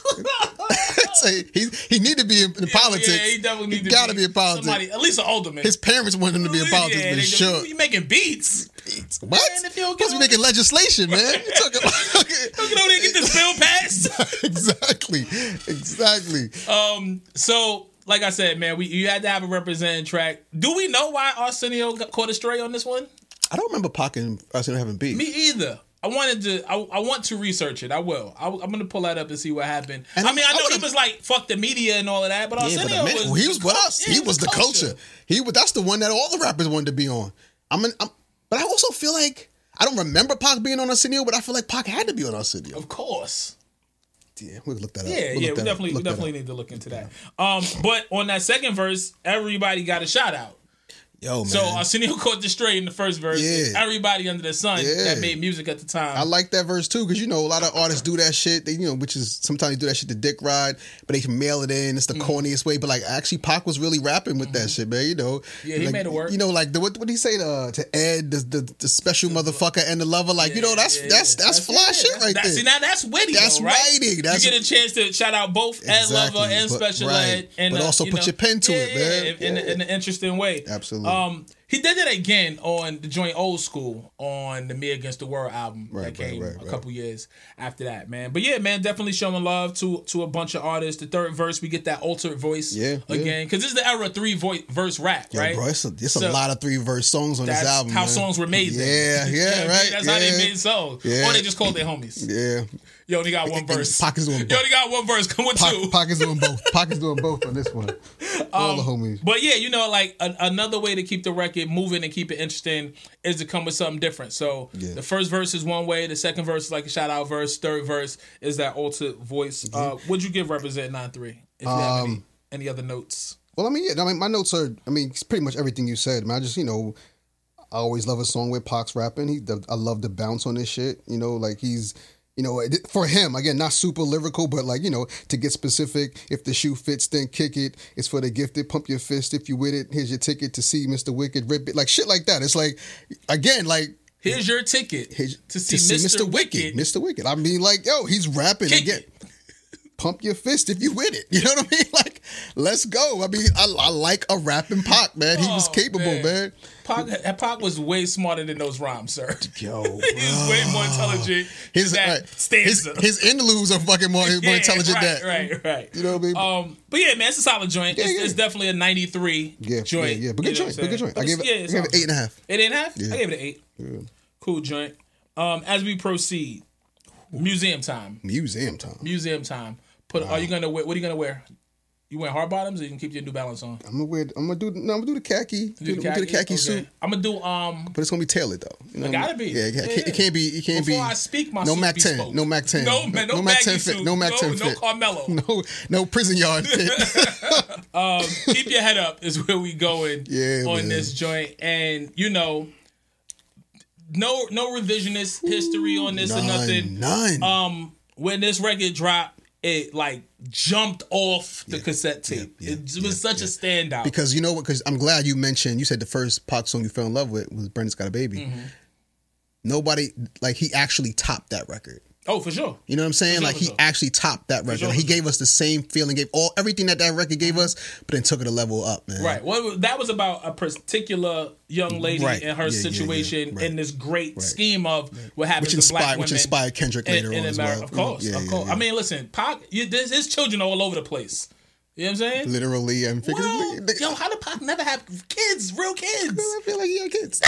He need to be in politics. Yeah, he definitely need to gotta be in politics. Somebody, at least an older man. His parents wanted him to be in politics, but sure. You making beats. What? Man, if you don't supposed to be making legislation, man. You're talking about... You know they get this bill passed? Exactly. So, like I said, man, you had to have a representing track. Do we know why Arsenio got caught astray on this one? I don't remember Pac and Arsenio having beef. Me either. I want to research it. I will. I'm going to pull that up and see what happened. And I know he was like, fuck the media and all of that, but Arsenio he was with us. He was the culture. That's the one that all the rappers wanted to be on. But I also feel like, I don't remember Pac being on Arsenio, but I feel like Pac had to be on Arsenio. Of course. Yeah, we'll look that up. We definitely need to look into that. But on that second verse, everybody got a shout out. Yo, man. So Arsenio caught the stray in the first verse. Yeah. Everybody under the sun that made music at the time. I like that verse too, because a lot of artists do that shit. They, which is sometimes they do that shit to dick ride, but they can mail it in. It's the corniest way. But like, actually, Pac was really rapping with that shit, man. Yeah, he made it work. Like what did he say to Ed, the special motherfucker and the lover? Like, that's fly shit right there. See, now that's witty. That's though, right? writing. You get a chance to shout out both Ed Lover and Special Ed, but also put your pen to it, man. In an interesting way. Absolutely. He did it again on the joint Old School on the Me Against the World album that came a couple years after that, man. But yeah, man, definitely showing love to a bunch of artists. The third verse, we get that altered voice again. Because this is the era of verse rap, right? Bro, it's a lot of 3-verse songs on this album. That's how songs were made then. Yeah, right. That's how they made songs. Yeah. Or they just called their homies. Yeah. You only got one verse. Pockets doing both. You only got one verse. Come with two. Pockets doing both. Pockets doing both on this one. All the homies. But yeah, like another way to keep the record moving and keep it interesting is to come with something different. So the first verse is one way. The second verse is like a shout out verse. Third verse is that altered voice. What'd you give Represent 9-3? If you have any other notes? Well, my notes are, it's pretty much everything you said. I just, I always love a song with Pac's rapping. I love the bounce on this shit. Like he's, for him, again, not super lyrical, but like, to get specific, if the shoe fits, then kick it. It's for the gifted, pump your fist. If you with it, here's your ticket to see Mr. Wicked, rip it. Like shit like that. It's like, again, like, here's your ticket to see Mr. Wicked. Mr. Wicked. He's rapping kick again. It. Pump your fist if you with it. You know what I mean? Like, let's go. I like a rapping Pac, man. He was capable, man. Pac was way smarter than those rhymes, sir. Yo, he was way more intelligent. His interludes are fucking more intelligent than that. Right. You know what I mean? But yeah, man, it's a solid joint. It's definitely a 93 joint. Yeah. But good joint. I gave it 8.5. 8.5? Yeah. I gave it an 8. Yeah. Cool joint. As we proceed, museum time. What are you gonna wear? You wearing hard bottoms, or you can keep your New Balance on? I'm gonna do the khaki. Do the khaki suit. I'm gonna do but it's gonna be tailored though. It gotta be. Yeah, it can't be. Before I speak, my no suit Mac be 10. spoke. No Mac 10. No Mac 10 fit. No Mac 10 fit. No Carmelo. No prison yard fit. Keep your head up is where we going on this joint, and no revisionist history on this or nothing. None. When this record dropped, it like jumped off the cassette tape. It was such a standout. Because you know what? Because I'm glad you said the first Pac song you fell in love with was Brenda's Got a Baby. Mm-hmm. Nobody, he actually topped that record. Oh, for sure. You know what I'm saying? He actually topped that record. He gave us the same feeling, gave everything that record gave us, but then took it a level up, man. Right. Well, that was about a particular young lady and her situation in this great scheme of what happens to black women. Which inspired Kendrick later on as well. Of course. I mean, listen, Pac, his children are all over the place. You know what I'm saying? Literally and figuratively. Yo, how did Pac never have kids, real kids? I feel like he had kids.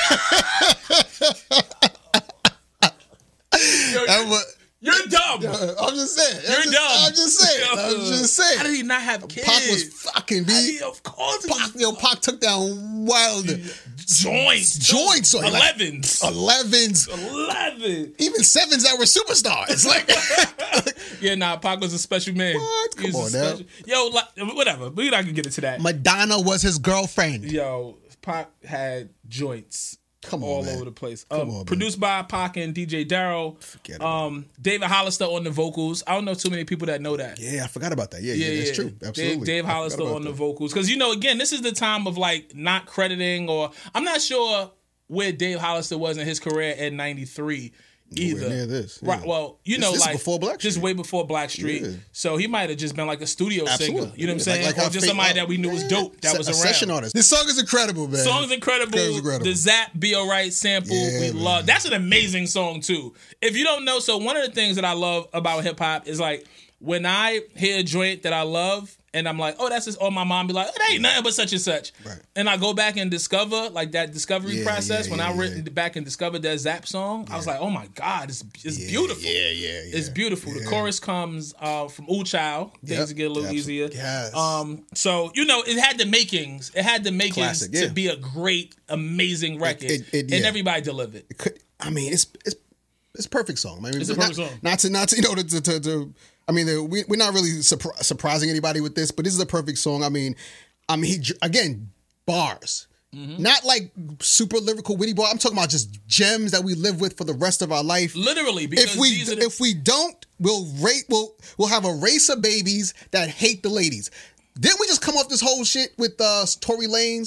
You're dumb. I'm just saying. You're dumb. I'm just saying. How did he not have kids? Pac was fucking big. Of course. Pac took down wild joints. 11s. 11. Even 7s that were superstars. Pac was a special man. What? Come on now. Yo, whatever. We're not gonna get into that. Madonna was his girlfriend. Yo, Pac had joints. All over the place. Produced by Pac and DJ Darryl. David Hollister on the vocals. I don't know too many people that know that. Yeah, I forgot about that. Yeah, that's true. Absolutely. Dave Hollister on the vocals. Because, again, this is the time of not crediting, or I'm not sure where Dave Hollister was in his career in 93 either. Nowhere near this. Right. Well, this before Black Street. Just way before Black Street. Yeah. So he might have just been a studio singer. You know what I'm saying? Or just somebody that we knew was dope that was around. Session artist. This song is incredible, man. Song's incredible. The Zap Be Alright sample, we love. That's an amazing song too. If you don't know, so one of the things that I love about hip hop is when I hear a joint that I love, and I'm like, oh, that's just, or my mom be like, it ain't nothing but such and such. Right. And I go back and discover, that discovery process. When I went back and discovered that Zap song, I was like, oh my God, it's beautiful. It's beautiful. The chorus comes from Ooh Child. Things get a little easier. Yes. So, it had the makings. It had the makings classic, to be a great, amazing record. And everybody delivered. It's a perfect song. It's a perfect song. Not to we're not really surprising anybody with this, but this is a perfect song. He again, bars. Mm-hmm. Not super lyrical witty bars. I'm talking about just gems that we live with for the rest of our life. Literally, because if we don't, we'll have a race of babies that hate the ladies. Didn't we just come off this whole shit with Tory Lanez?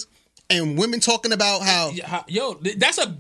and women talking about how that's a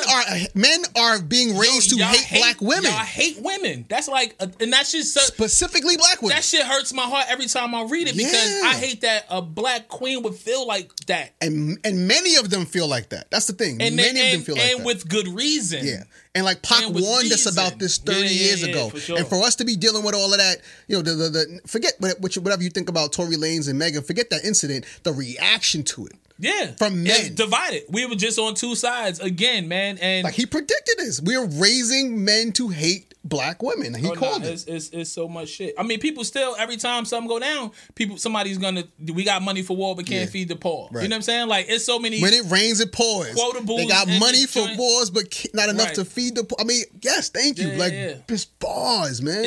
men are being raised to hate black women. Y'all hate women. That's like, and that's just specifically black women. That shit hurts my heart every time I read it because I hate that a black queen would feel like that. And many of them feel like that. That's the thing. Many of them feel like that. And with good reason. Yeah. And like Pac warned us about this 30 years ago. For sure. And for us to be dealing with all of that, the forget whatever you think about Tory Lanez and Megan, forget that incident, the reaction to it. Yeah. From men. It's divided. We were just on two sides again, man. And like he predicted this. We are raising men to hate black women. He called it. It's so much shit. I mean, people still, every time something go down, somebody's gonna, we got money for war but can't feed the poor. Right. You know what I'm saying? Like, it's so many. When it rains, it pours. Quotables. They got money for wars but not enough to feed the poor. I mean, yes, thank you. It's bars, man.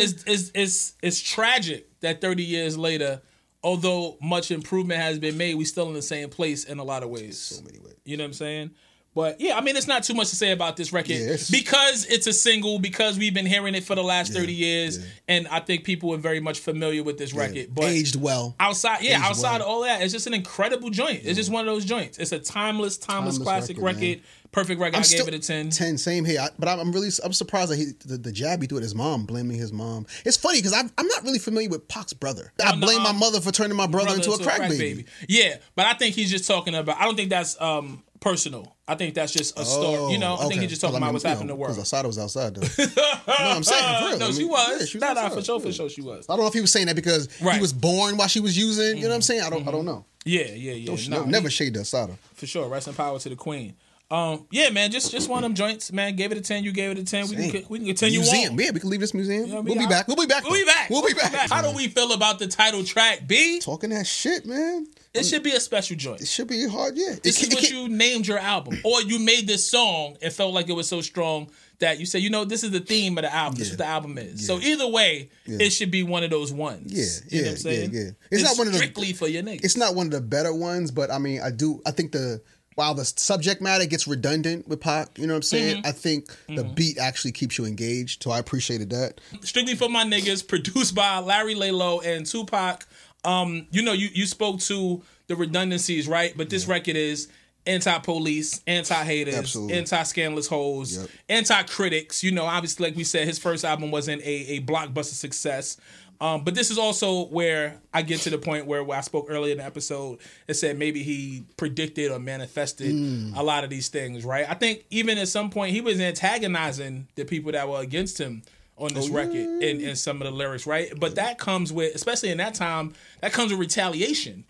It's tragic that 30 years later, although much improvement has been made, we still in the same place in a lot of ways. So many ways. You know what I'm saying? But yeah, I mean, it's not too much to say about this record because it's a single, because we've been hearing it for the last 30 years, and I think people are very much familiar with this record. But aged well. Outside of all that, it's just an incredible joint. It's just one of those joints. It's a timeless classic record. Perfect record. I gave it a 10. 10, same here. But I'm surprised that the jab he threw at his mom, blaming his mom. It's funny because I'm not really familiar with Pac's brother. I blame my mother for turning my brother into a crack baby. Yeah, but I think he's just talking about. I don't think that's personal. I think that's just a story. I think he's just talking about what's happening in the world. Because Asada was outside, though. No, I'm saying for real. No, she was. She was for sure she was. I don't know if he was saying that because he was born while she was using. You know what I'm saying? I don't know. Yeah. Never shade Asada. For sure. Rest in power to the queen. Yeah, man, just one of them joints, man. Gave it a 10. You gave it a 10. We can continue museum. on. Yeah, we can leave this museum. Yeah, we'll be back. We'll be back. How do we feel about the title track, B? Talking that shit, man. It should be a special joint. It should be hard, yeah. This is what you named your album. Or you made this song and felt like it was so strong that you said, this is the theme of the album. This is what the album is. So either way, it should be one of those ones. Yeah. You know what I'm saying? Yeah. It's not one of the strictly for your niggas. It's not one of the better ones, but I mean, I think while the subject matter gets redundant with Pac, you know what I'm saying? I think the beat actually keeps you engaged, so I appreciated that. Strictly for my niggas, produced by Larry Lalo and Tupac. You spoke to the redundancies, right? But this record is anti-police, anti-haters, anti-scandalous hoes, anti-critics. Obviously, like we said, his first album wasn't a blockbuster success. But this is also where I get to the point where I spoke earlier in the episode. It said maybe he predicted or manifested a lot of these things, right? I think even at some point he was antagonizing the people that were against him on this record in some of the lyrics, right? But that comes with, especially in that time, that comes with retaliation.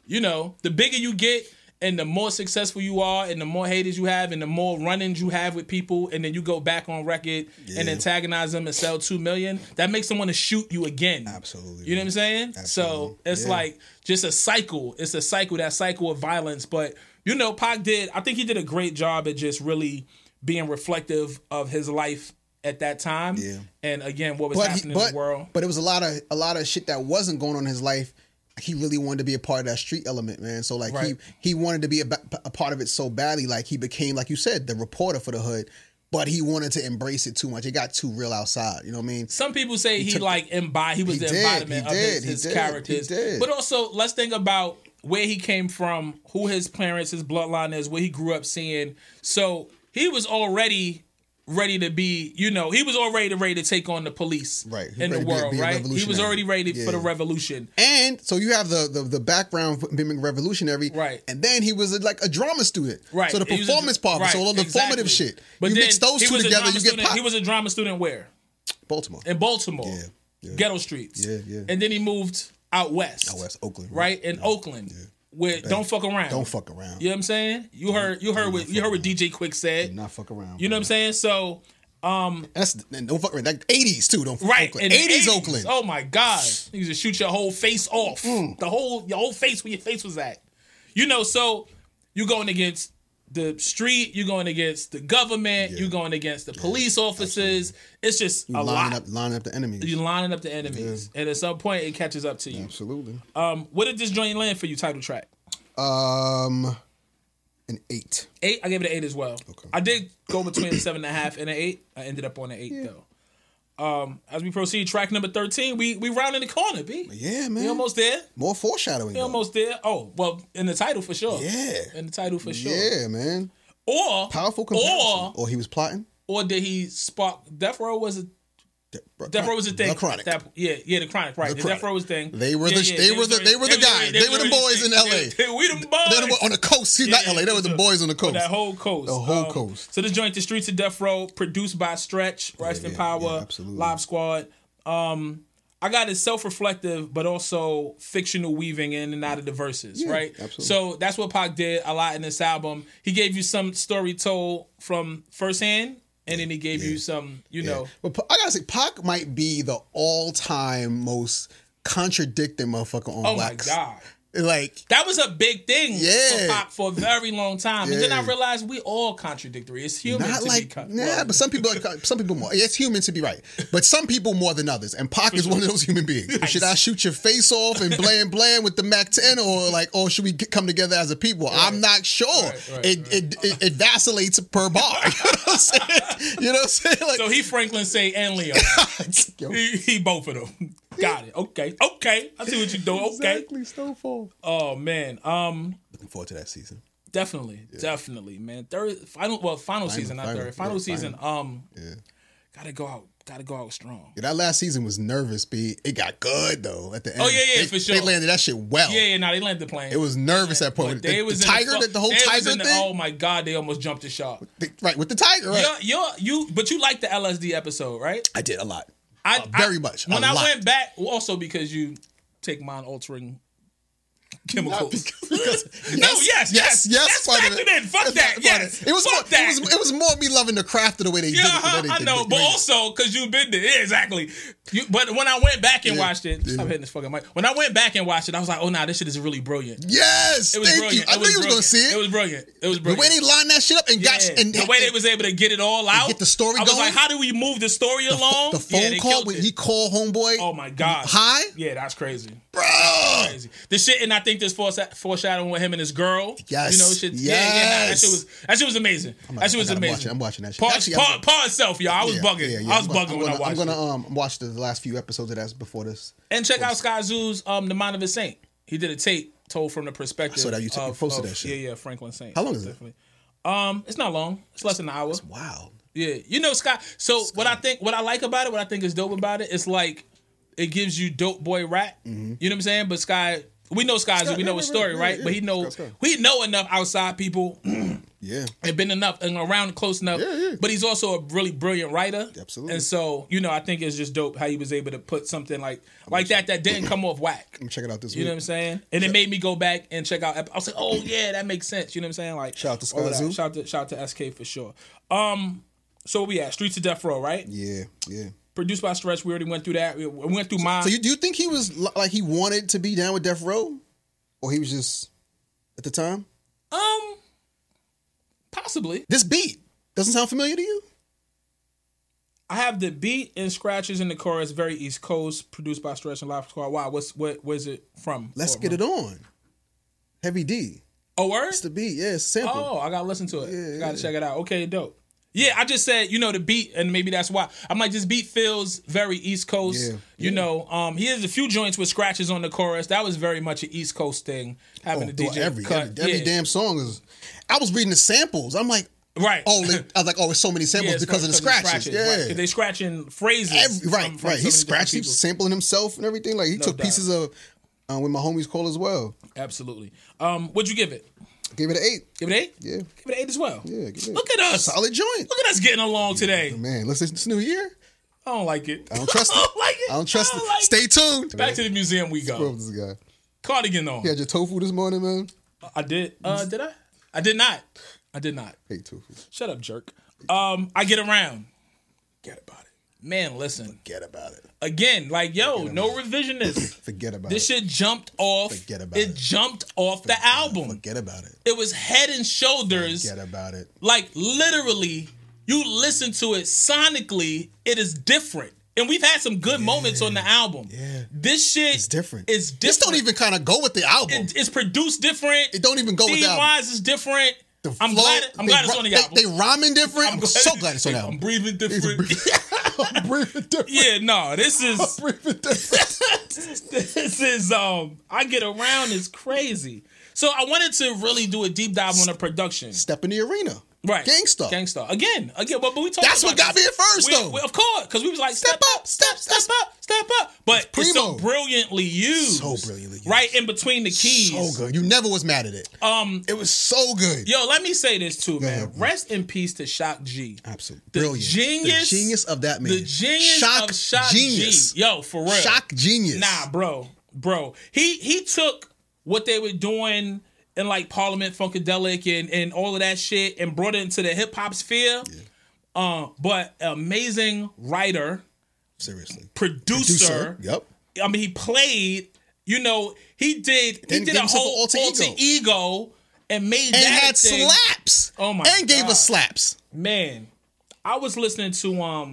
The bigger you get, and the more successful you are, and the more haters you have, and the more run-ins you have with people, and then you go back on record and antagonize them and sell 2 million, that makes them want to shoot you again. Absolutely. You know what I'm saying? Absolutely. So it's like just a cycle. It's a cycle, that cycle of violence. But, Pac I think he did a great job at just really being reflective of his life at that time. Yeah. And again, what was happening in the world. But it was a lot of shit that wasn't going on in his life. He really wanted to be a part of that street element, man. So like he wanted to be a part of it so badly. Like he became, like you said, the reporter for the hood. But he wanted to embrace it too much. It got too real outside. You know what I mean? Some people say he was the embodiment of his characters. But also, let's think about where he came from, who his parents, his bloodline is, where he grew up seeing. So he was already ready to be, he was already ready to take on the police in the world, right? He was already ready for the revolution. And so you have the background being revolutionary, right? And then he was like a drama student, right? So the performance part, so all the formative shit. But you mix those two together, you get Pac. He was a drama student where? Baltimore. In Baltimore. Yeah. Ghetto streets. Yeah. And then he moved out west. Oakland. Right? In Oakland. Yeah. With Don't Fuck Around. Don't fuck around. You know what I'm saying? You heard what DJ Quick said. Do not fuck around. You know what I'm saying? So that's Don't Fuck Around. Like 80s too. Don't fuck Oakland. 80s Oakland. Oh my God. You just shoot your whole face off. Your whole face where your face was at. So you're going against the street, you're going against the government, you're going against the police officers. Absolutely. It's just a lot. Lining up the enemies. You're lining up the enemies. And at some point it catches up to you. Absolutely. What did this joint land for you, title track? An 8. 8? I gave it an 8 as well. Okay. I did go between a 7.5 and an 8. I ended up on an 8 though. As we proceed, track number 13, we rounding the corner, B. Yeah, man. We almost there. More foreshadowing. We though. almost there. Oh, well, in the title for sure. Yeah. In the title for sure. Yeah, man. Or Powerful comparison. Or he was plotting. Or did he spark? Death Row was a Death Row was a thing. The Chronic. The Chronic, right. The Death Row was a thing. They were the guys. They were the boys in LA. We them boys. They were on the coast. Not LA. They were the boys on the coast. That whole coast. The whole coast. So this joint, The Streets of Death Row, produced by Stretch, Rice and Power, Live Squad. I got it self-reflective, but also fictional weaving in and out of the verses, right? Absolutely. So that's what Pac did a lot in this album. He gave you some story told from firsthand, and then he gave you some, you know. But I gotta say, Pac might be the all-time most contradicting motherfucker on wax. Oh my God. Like, that was a big thing Yeah. for Pac for a very long time. And then I Yeah. realized we all contradictory. It's human not to like, be but some people more. It's human to be right, but some people more than others. And Pac is one of those human beings. Nice. Should I shoot your face off and blam with the Mac 10, or should we come together as a people? Right. I'm not sure. It vacillates per bar. You know what I'm saying? Like, so he Franklin Say and Leo. he both of them. Got it. Okay. I see what you're doing. Okay. Exactly. Snowfall. Oh man. Looking forward to that season. Definitely, man. Final season, not third. Final season. Gotta go out strong. Yeah, that last season was nervous, B. It got good though at the end. Oh yeah, for sure. They landed that shit well. Yeah, they landed the plane. It was nervous at that point. The whole tiger thing. Oh my God, they almost jumped the shark. Right, with the tiger. Right. But you liked the LSD episode, right? I did a lot. Very much. When I went back, also because you take mind-altering chemicals. Yes. That's factored in. Fuck that. Yes. It was more me loving the craft of the way they did it. I know, but also because you've been there. Yeah, exactly. But when I went back and watched it, stop hitting this fucking mic. When I went back and watched it, I was like, oh, nah, this shit is really brilliant. Yes. It was Thank brilliant. you. I knew you was going to see it. It was brilliant. The way they lined that shit up and the way they was able to get it all out. Get the story going. I was like, how do we move the story along? The phone call when he called homeboy. Oh my God. Hi? Yeah, that's crazy. Bro. That's crazy. The shit, and I think this foreshadowing with him and his girl. Yes. You know, shit. Yes. That shit was amazing. That shit was amazing. I'm watching that shit. Part itself, y'all. I was bugging. I was bugging when I watched it. I'm going to watch the last few episodes of that before this. And check out Sky Zoo's The Mind of a Saint. He did a tape told from the perspective. So that you posted that shit. Yeah, Franklin Saint. How long is it? It's not long. It's less than an hour. It's wild. Yeah, you know Sky. So what I like about it, what I think is dope about it, it's like it gives you dope boy rap. Mm-hmm. You know what I'm saying? But Sky, we know Sky, we know his story, right? But he know enough outside people. Yeah, and been enough and around close enough. Yeah. But he's also a really brilliant writer. Absolutely. And so, I think it's just dope how he was able to put something like that didn't come off whack. I'm gonna check it out this week. You know what I'm saying? And it made me go back and check out. I was like, oh yeah, that makes sense. You know what I'm saying? Like, shout out to Sky Zoo. Shout out to SK for sure. So we at Streets of Death Row, right? Yeah. Produced by Stretch. We already went through that. We went through mine. So do you think he was like he wanted to be down with Death Row, or he was just at the time? Possibly. This beat doesn't sound familiar to you? I have the beat and scratches in the chorus, very East Coast, produced by Stretch and Live Squad. Wow, where's it from? Let's get it on. Heavy D. Oh, word? It's the beat. Yeah, it's a sample. Oh, I gotta listen to it. Yeah, gotta check it out. Okay, dope. Yeah, I just said, the beat, and maybe that's why. I'm like, this beat feels very East Coast. He has a few joints with scratches on the chorus. That was very much an East Coast thing, having the DJ every cut. damn song is... I was reading the samples. I'm like... Right. I was like, it's so many samples because of the scratches. Yeah. Right. They scratching phrases. Right. He's scratching, he's sampling himself and everything. Like, he took pieces of when my homies call as well. Absolutely. What'd you give it? Gave it an 8. Give it an 8? Yeah. Give it an 8 as well. Yeah, give it an 8. Look at us. Solid joint. Look at us getting along today. Man, listen, this new year. I don't like it. I don't trust it. I don't trust it. Stay tuned. Back to the museum we go. This guy. Cardigan on. You had your tofu this morning, man? I did. Did I? I did not. Hate tofu. Shut up, jerk. I get around. Forget about it. Man, listen. Forget about it. Again, like, no revisionist. Forget about this shit jumped off. Forget about it. It jumped off the album. Forget about it. It was head and shoulders. Forget about it. Like, literally, you listen to it sonically, it is different. And we've had some good moments on the album. Yeah. This shit is different. This don't even kind of go with the album. It's produced different. It don't even go with the album. Theme-wise, it's different. I'm glad it's on the album. They rhyming different. I'm so glad it's on the album. I'm breathing different. I'm breathing different. Yeah, no, this is I'm breathing different. this is I Get Around is crazy. So I wanted to really do a deep dive on the production. Step in the arena. Right. Gangstar. Again, but we talked That's about what got me at first, though. Of course, because we was like, step up. But it's so brilliantly used. So brilliantly used. Right in between the keys. So good. You never was mad at it. It was so good. Yo, let me say this too, man. ahead, bro. Rest in peace to Shock G. Absolutely. The Brilliant. genius. The genius of that man. The genius of Shock genius. G. Yo, for real. Shock genius. Nah, bro. He took what they were doing in like Parliament Funkadelic and all of that shit and brought it into the hip hop sphere. Yeah. But amazing writer. Seriously. Producer. Yep. I mean, he played, he did a whole alter ego and made that had thing. slaps. Oh my god. And gave us slaps. Man, I was listening to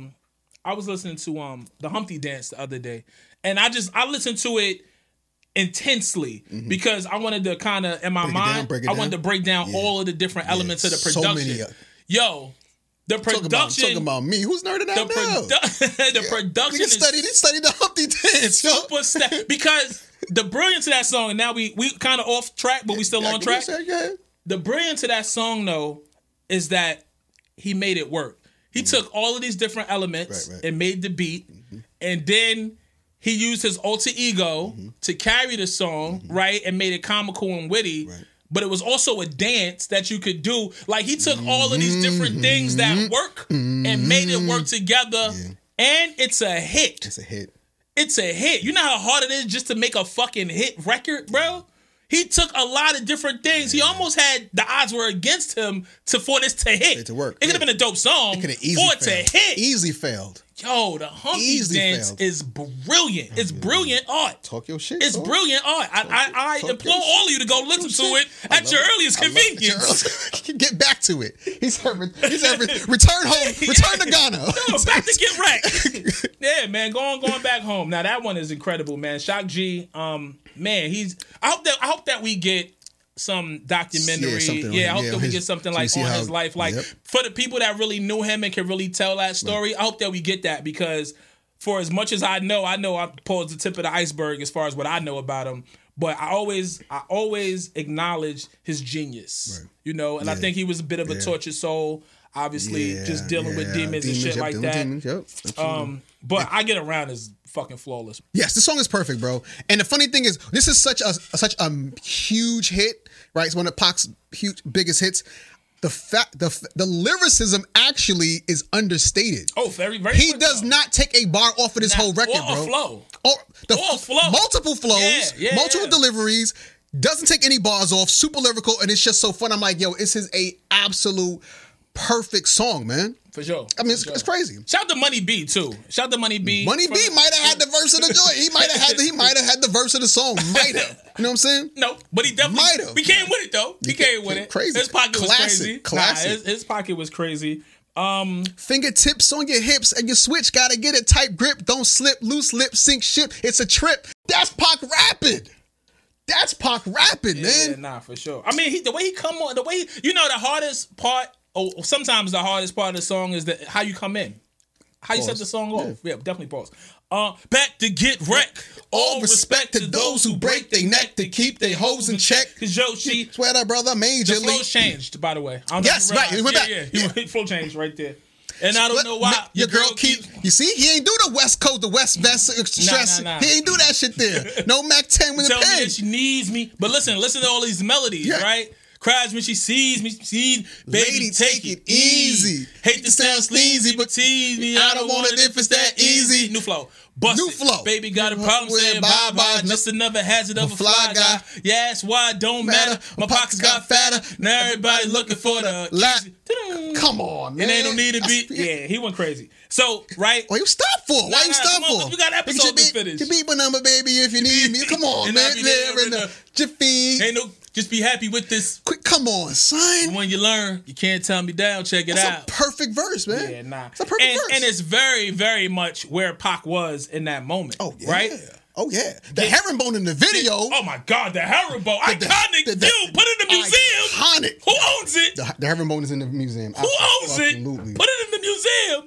the Humpty Dance the other day. And I listened to it intensely because I wanted to kind of, in my mind, I wanted to break down all of the different elements of the production. Yo, the production. Talking about me. Who's nerding out now? The production is studied the Humpty Dance. Super because the brilliance of that song, and now we kind of off track, but we still on track. The brilliance of that song, though, is that he made it work. He took all of these different elements and made the beat, and then he used his alter ego to carry the song, right, and made it comical and witty. Right. But it was also a dance that you could do. Like, he took all of these different things that work and made it work together, and it's a hit. It's a hit. You know how hard it is just to make a fucking hit record, bro? He took a lot of different things. He almost had the odds were against him for this to hit. To work. It could have been a dope song for it to hit. Easily failed. Yo, the Humpty Dance is brilliant. It's brilliant art. Talk your shit. It's brilliant art. I implore all of you to go listen to it at your earliest convenience. Get back to it. He said, return home. Return to Ghana. No, back to get wrecked. Yeah, man, going back home. Now that one is incredible, man. Shock G, man, I hope that we get some documentary. I hope that we get something like on his life. Like for the people that really knew him and can really tell that story, I hope that we get that because for as much as I know I pulled the tip of the iceberg as far as what I know about him. But I always acknowledge his genius. Right. And I think he was a bit of a tortured soul, obviously, just dealing with demons and shit like that. But I Get Around is fucking flawless. Yes, the song is perfect, bro. And the funny thing is, this is such a huge hit, right? It's one of Pac's biggest hits. The lyricism actually is understated. Oh, very, very. He does not take a bar off of this whole record, bro. Or flow. Multiple flows, multiple deliveries. Doesn't take any bars off. Super lyrical, and it's just so fun. I'm like, yo, this is a absolute perfect song, man. For sure. I mean, it's crazy. Shout out to Money B too. Shout out to Money B. Money B might have had the verse of the joint. He might have had the verse of the song. Might have. You know what I'm saying? No, but he definitely might have. We came with it though. He came with it. Crazy. His pocket was crazy. Classic. His pocket was crazy. Fingertips on your hips and your switch gotta get a tight grip. Don't slip, loose lip, sink ship. It's a trip. That's Pac rapping. That's Pac rapping, man. Yeah, nah, for sure. I mean, the way he come on, the hardest part. Oh, sometimes the hardest part of the song is how you come in. How you set the song off. Yeah, definitely pause. Back to get wrecked. All respect to those who break their neck to keep their hoes in check. Cause yo, swear that brother majorly. The flow changed, by the way. Yes, right. He went back. Yeah. Flow changed right there. And I don't know why your girl keep. You see, he ain't do the West Coast, the West Vest stress. Nah. He ain't do that shit there. No Mac 10 with a pen. Tell me that she needs me. But listen to all these melodies, right? Cries when she sees me, baby, take it easy. Hate to sound sleazy, but tease me. I don't want it if it's that easy. New flow. Bust New it. flow. Baby got a problem saying bye-bye. Just another hazard of a fly guy. Yeah, that's why it don't matter. My pockets got fatter. Now everybody looking for the... Come on, man. It ain't no need to be... Yeah, he went crazy. So, right? Why you stop for? Why you stop for? We got episodes to finish. You beat my number, baby, if you need me. Come on, man. There in the Jiffy. Ain't no... Just be happy with this. Quick, come on, son. When you learn, you can't tell me down. Check it out. It's a perfect verse, man. Yeah, nah. It's a perfect verse. And it's very, very much where Pac was in that moment. Oh, yeah. Right? Oh, yeah. The herringbone in the video. Oh, my God. The herringbone. Iconic. Put it in the museum. Iconic. Who owns it? The herringbone is in the museum. Who owns it? Put it in the museum.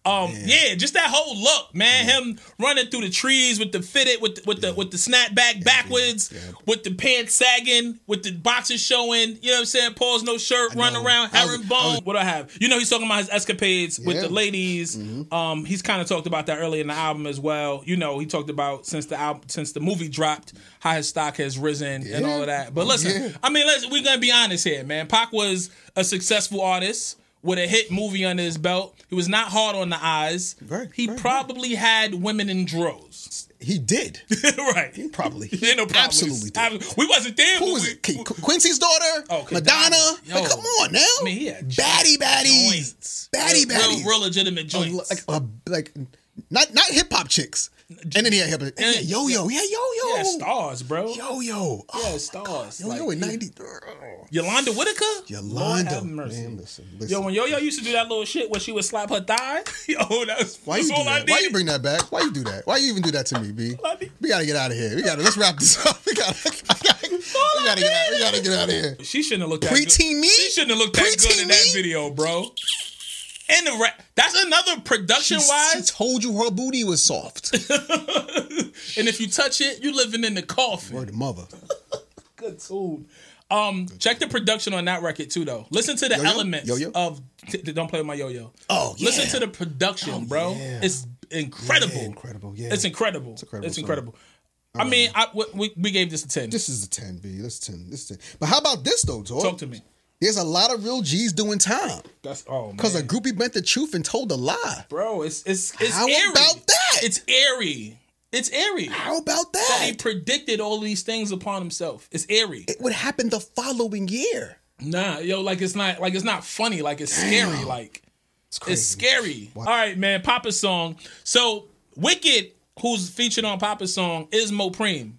Yeah, just that whole look, man. Him running through the trees with the fitted, with the snapback backwards, with the pants sagging, with the boxers showing. You know what I'm saying? Paul's no shirt, running around, herringbone. What do I have? You know, he's talking about his escapades with the ladies. He's kind of talked about that early in the album as well. You know, he talked about since the movie dropped, how his stock has risen and all of that. But listen, I mean, we're gonna be honest here, man. Pac was a successful artist with a hit movie under his belt. He was not hard on the eyes. He probably had women in droves. He did. Right. He probably. Absolutely did. We wasn't there. Who was it? Quincy's daughter? Oh, Madonna? Like, come on now. I mean, he had baddies. Baddies. Real legitimate joints. Like not hip hop chicks. And then he had Yo-Yo. He had Yo-Yo. Yeah, stars, bro. Yo-Yo. Yeah, stars. Yo-Yo in 90. Yolanda Whitaker? Yolanda. Man, listen. Yo, when Yo-Yo used to do that little shit where she would slap her thigh, that's Why you do that? Why you bring that back? Why you do that? Why you even do that to me, B? We gotta get out of here. Let's wrap this up. We gotta get out of here. She shouldn't have looked that Preteen good. me? She shouldn't have looked that good in that video, bro. And that's another production-wise. She told you her booty was soft. And if you touch it, you living in the coffin. Word of mother. Good tune. Check the production on that record too, though. Listen to the elements of. Don't play with my yo-yo. Oh yeah. Listen to the production, bro. Yeah. It's incredible. Yeah, incredible. Yeah. It's incredible. It's incredible. I mean, we gave this a 10. This is a 10, B. This is 10. But how about this though, dog? Talk to me. There's a lot of real G's doing time. Because a groupie bent the truth and told a lie. Bro, it's how airy. About that? It's airy. It's airy. How about that? That he predicted all these things upon himself. It's airy. It would happen the following year. Nah, yo, it's not funny. Like it's scary. Like it's crazy. It's scary. Wow. All right, man. Papa's song. So Wicked, who's featured on Papa's song, is Supreme,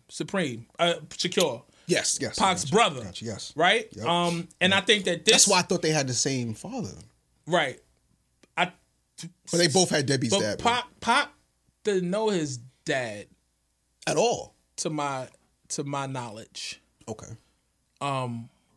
Shakur. Yes. Pac's brother. Gotcha, yes. Right? Yep. And I think that this. That's why I thought they had the same father. Right. But they both had Debbie's dad. Pac didn't know his dad at all, to my knowledge. Okay.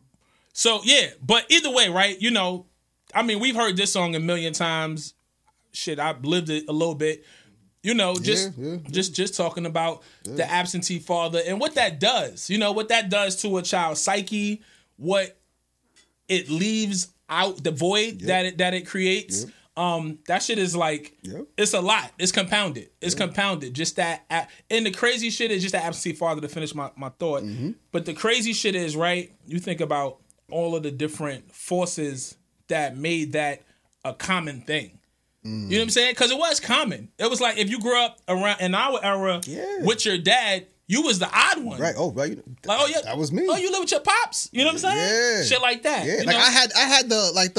So yeah, but either way, right? You know, I mean, we've heard this song a million times. Shit, I've lived it a little bit. You know, just talking about the absentee father and what that does. You know, what that does to a child's psyche, what it leaves out, the void that it creates. That shit is like, it's a lot. It's compounded. Just that, and the crazy shit is just the absentee father, to finish my thought. But the crazy shit is, right, you think about all of the different forces that made that a common thing. You know what I'm saying? Because it was common. It was like if you grew up around in our era with your dad, you was the odd one. Right. Oh, right. Like, oh yeah, that was me. Oh, you live with your pops. You know what I'm saying? Yeah. Shit like that. Yeah. You like know? I had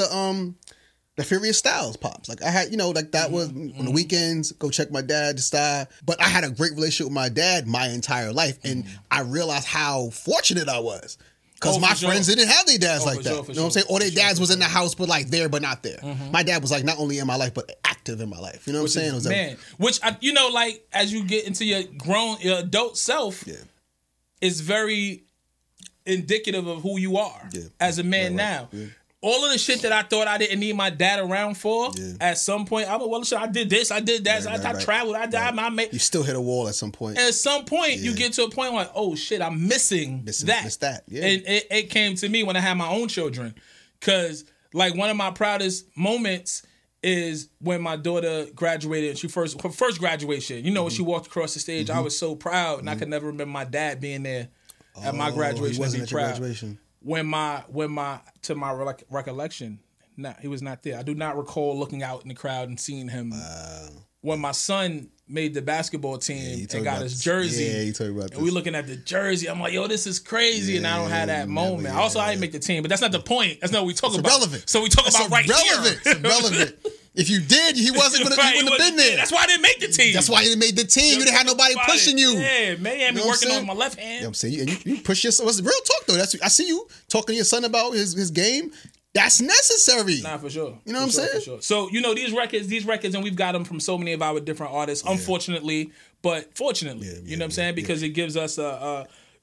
the Furious Styles pops. Like I had, like that was on the weekends, go check my dad to style. But I had a great relationship with my dad my entire life. And I realized how fortunate I was. Because my friends didn't have their dads like that. You know what I'm saying? Or their dads was in the house, but like there, but not there. My dad was like not only in my life, but active in my life. You know what I'm saying? Which, like as you get into your adult self, is very indicative of who you are as a man now. Yeah. All of the shit that I thought I didn't need my dad around for, at some point, I did this, I did that, I traveled, I made. You still hit a wall at some point. At some point, you get to a point like, oh shit, I'm missing that. Miss that. Yeah. And it came to me when I had my own children. Because, like, one of my proudest moments is when my daughter graduated. Her first graduation. You know, when she walked across the stage, I was so proud, and I could never remember my dad being there at my graduation. He wasn't and be at your proud. graduation. To my recollection, no, he was not there. I do not recall looking out in the crowd and seeing him. When my son made the basketball team and got his jersey, you told me about this. And we looking at the jersey, I'm like, yo, this is crazy, and I don't have that moment. Also, I didn't make the team, but that's not the point. That's not what we talk about. Irrelevant. So we talk about right irrelevant. here. It's irrelevant. If you did, he wouldn't have been there. That's why I didn't make the team. That's why you didn't make the team. You didn't have nobody pushing you. Yeah, man, you had me working on my left hand. You know what I'm saying? And you push your son. Real talk though. I see you talking to your son about his game. That's necessary. Nah, for sure. You know what I'm saying? For sure. So, these records, and we've got them from so many of our different artists, unfortunately, but fortunately. You know what I'm saying? Because it gives us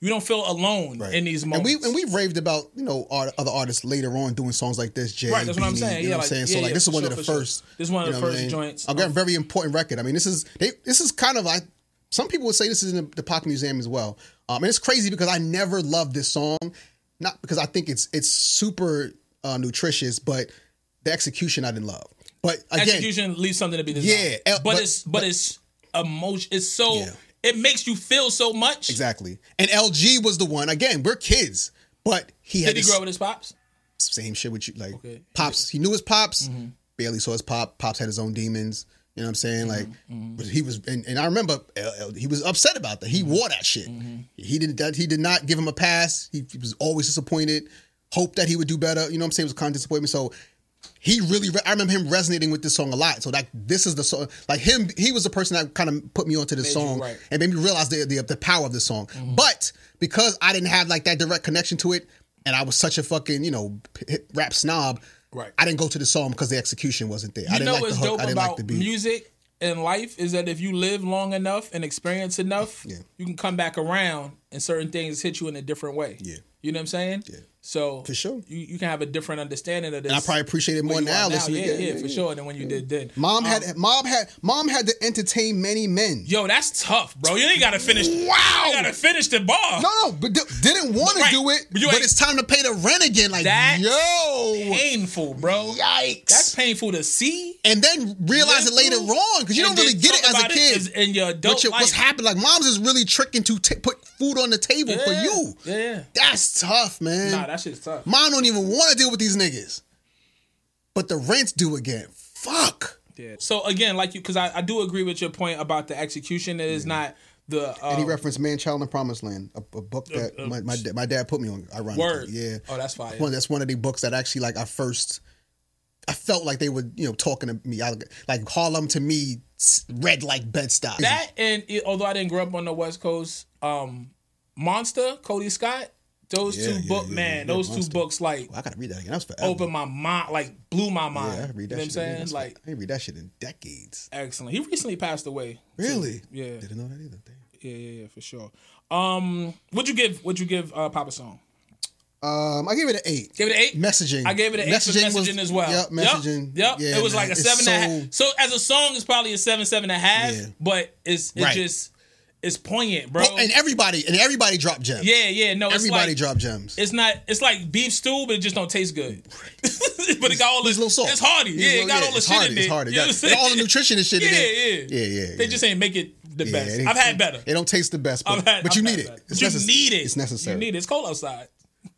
You don't feel alone in these moments. And we've raved about other artists later on doing songs like this. Jay, right, that's what I'm Beanie, saying. You know Yeah, what I'm saying. So yeah, this is one of the sure. first. This is one of the first joints. Again, very important record. I mean, this is kind of like some people would say this is in the Pac Museum as well. And it's crazy because I never loved this song, not because I think it's super nutritious, but the execution I didn't love. But again, execution leaves something to be desired. Yeah, but it's emotion. It's so it makes you feel so much. Exactly. And LG was the one. Again, we're kids, but did he grow up with his pops? Same shit with you. Like pops, he knew his pops. Barely saw his pop. Pops had his own demons. You know what I'm saying? Like he was, and I remember he was upset about that. He wore that shit. He did not give him a pass. He was always disappointed. Hoped that he would do better. You know what I'm saying? It was kind of disappointment. So he really, I remember him resonating with this song a lot. So like this is the song, like him, he was the person that kind of put me onto this song and made me realize the power of this song. But because I didn't have like that direct connection to it, and I was such a fucking rap snob, I didn't go to the song because the execution wasn't there. I didn't like the hook. I didn't like the beat. Music and life is that if you live long enough and experience enough, you can come back around and certain things hit you in a different way. Yeah. You know what I'm saying? Yeah. So for sure, you can have a different understanding of this. And I probably appreciate it more now. Yeah, for sure, than when you did then. Mom had to entertain many men. Yo, that's tough, bro. You ain't got to finish. Wow, you got to finish the bar. No, but didn't want to do it. But it's time to pay the rent again. Like that's yo, painful, bro. Yikes, that's painful to see and then realize it later on because you don't really get it as a kid. In your adult life, what's happened? Like moms is really tricking to put food on the table for you. Yeah, that's tough, man. Nah, that shit's tough. Mom don't even want to deal with these niggas, but the rent's due again. Fuck. Yeah. So again, like you, because I do agree with your point about the execution. It is not the. And he referenced Man, Child, and Promised Land, a book that my dad put me on. Ironically, word. Yeah. Oh, that's fire. That's one of the books that actually like I felt like they were talking to me. Like Harlem to me read like Bed-Stuy. That and although I didn't grow up on the West Coast, Monster, Cody Scott. Those two books, those two books, like, I gotta read that again. That was forever. Opened my mind, like, blew my mind. Yeah, I read that. You know what I'm saying? Like, I didn't read that shit in decades. Excellent. He recently passed away. Really? So, yeah. Didn't know that either. Damn. Yeah, for sure. What'd you give Papa Song? I gave it an 8. Gave it an 8? Messaging. I gave it an 8 for messaging as well. Yep, messaging. Yep. Yeah, it was like a 7.5. So as a song, it's probably a 7.5. Yeah. But it's just. It's poignant, bro. And everybody dropped gems. Yeah. No, everybody dropped gems. It's not. It's like beef stew, but it just don't taste good. But it got all this little salt. It's hearty. It got all the shit in it. It's hearty. You know what I'm all the nutrition and shit in it. Yeah. They just ain't make it the best. I've had better. It don't taste the best, but you need it. You need it. It's necessary. You need it. It's cold outside.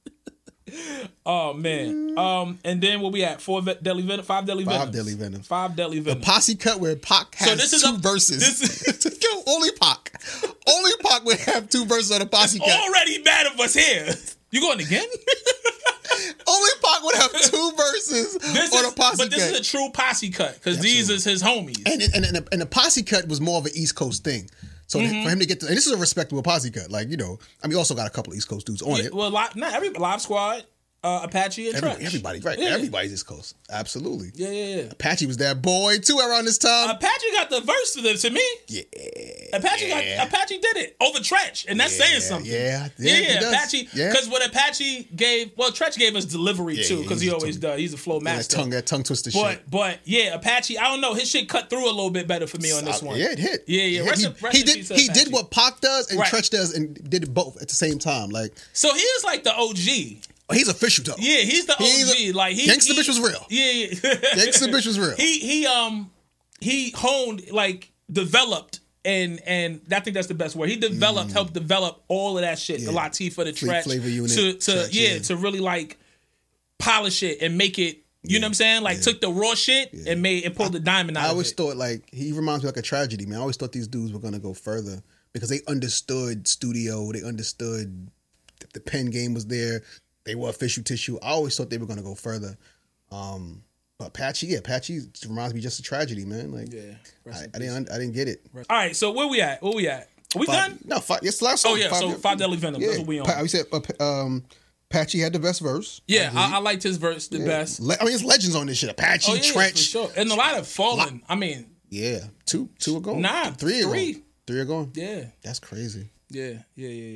Oh man. And then what we at? 5 Deadly Venoms. 5 Deadly Venoms. The posse cut where Pac has two verses. Only Pac would have 2 verses on the posse cut. Already mad of us here. You going again? Only Pac would have 2 verses on a posse cut. But this is a true posse cut because these is his homies. And the posse cut was more of an East Coast thing. So for him to get and this is a respectable posse cut. Like, he also got a couple of East Coast dudes on it. Well, not every Live Squad, Apache and Trench. Everybody, right. Yeah. Everybody's East Coast. Absolutely. Yeah. Apache was that boy too around this time. Apache got the verse to me. Yeah. Apache did it over Trench, and that's saying something. Yeah. Apache, because what Apache gave, Trench gave us delivery too, because he always does. He's a flow master. That tongue twister shit. But yeah, Apache, I don't know, his shit cut through a little bit better for me on this one. Yeah, it hit. Yeah. He did what Pac does and Trench does, and did it both at the same time. Like, so he is like the OG. He's official though. Yeah, he's the OG. Gangsta Bitch was real. Yeah. Gangsta Bitch was real. He honed, developed, and I think that's the best word. He developed, helped develop all of that shit. The Latifah, the Trench, Flavor Unit, to really polish it and make it. You know what I'm saying? Took the raw shit and pulled the diamond out of it. I always thought he reminds me like a tragedy, man. I always thought these dudes were gonna go further because they understood studio, they understood the pen game was there. They were official tissue. I always thought they were going to go further. But Apache reminds me just a tragedy, man. I didn't get it. All right, so where we at? Are we done? No, it's the last song. Oh yeah, so 5 Deadly Venoms. That's what we on. We said Apache had the best verse. Yeah, I liked his verse the best. It's legends on this shit. Apache, Trench, for sure, and a lot have fallen. Yeah, two are gone. Nah, 3 are gone. 3 are gone. Yeah, that's crazy. Yeah.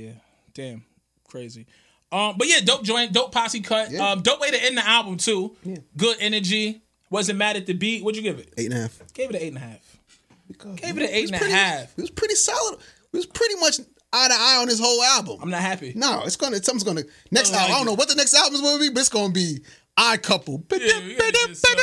Damn. Crazy. But yeah, dope joint, dope posse cut. Yeah. Dope way to end the album too. Yeah. Good energy. Wasn't mad at the beat. What'd you give it? 8.5. Gave it an 8.5. Because Gave it an 8.5. It was pretty solid. It was pretty much eye to eye on this whole album. I'm not happy. No, something's gonna next I like album. I don't it. know what the next album is gonna be, but it's gonna be Eye Couple. Yeah, we gotta get some-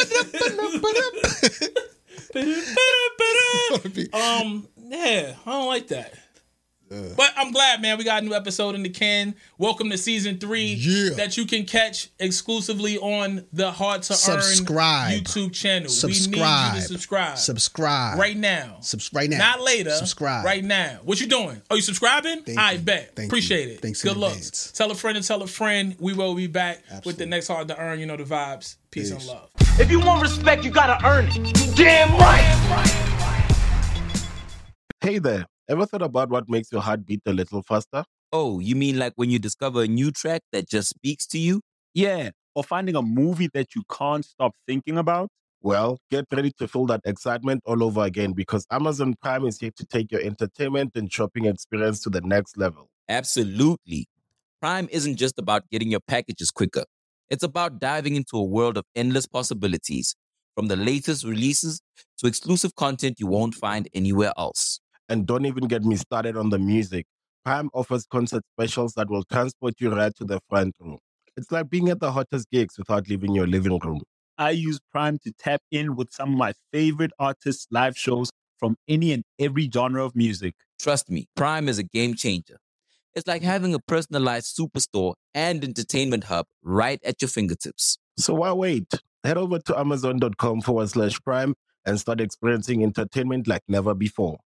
Yeah, I don't like that. But I'm glad, man. We got a new episode in the can. Welcome to season 3 that you can catch exclusively on the Hard to Subscribe. Earn YouTube channel. Subscribe. We need you to subscribe. Subscribe Right now. Right now. Not later. Subscribe. Right now. What you doing? Oh, you subscribing? I bet. Thank Appreciate you. it. Thanks in Good looks. advance. Tell a friend and tell a friend. We will be back with the Absolutely. next Hard to Earn. You know the vibes. Peace and love. If you want respect, you gotta earn it. Damn right. Hey there, ever thought about what makes your heart beat a little faster? Oh, you mean like when you discover a new track that just speaks to you? Yeah, or finding a movie that you can't stop thinking about. Well, get ready to feel that excitement all over again because Amazon Prime is here to take your entertainment and shopping experience to the next level. Absolutely. Prime isn't just about getting your packages quicker. It's about diving into a world of endless possibilities, from the latest releases to exclusive content you won't find anywhere else. And don't even get me started on the music. Prime offers concert specials that will transport you right to the front row. It's like being at the hottest gigs without leaving your living room. I use Prime to tap in with some of my favorite artists' live shows from any and every genre of music. Trust me, Prime is a game changer. It's like having a personalized superstore and entertainment hub right at your fingertips. So why wait? Head over to amazon.com/prime and start experiencing entertainment like never before.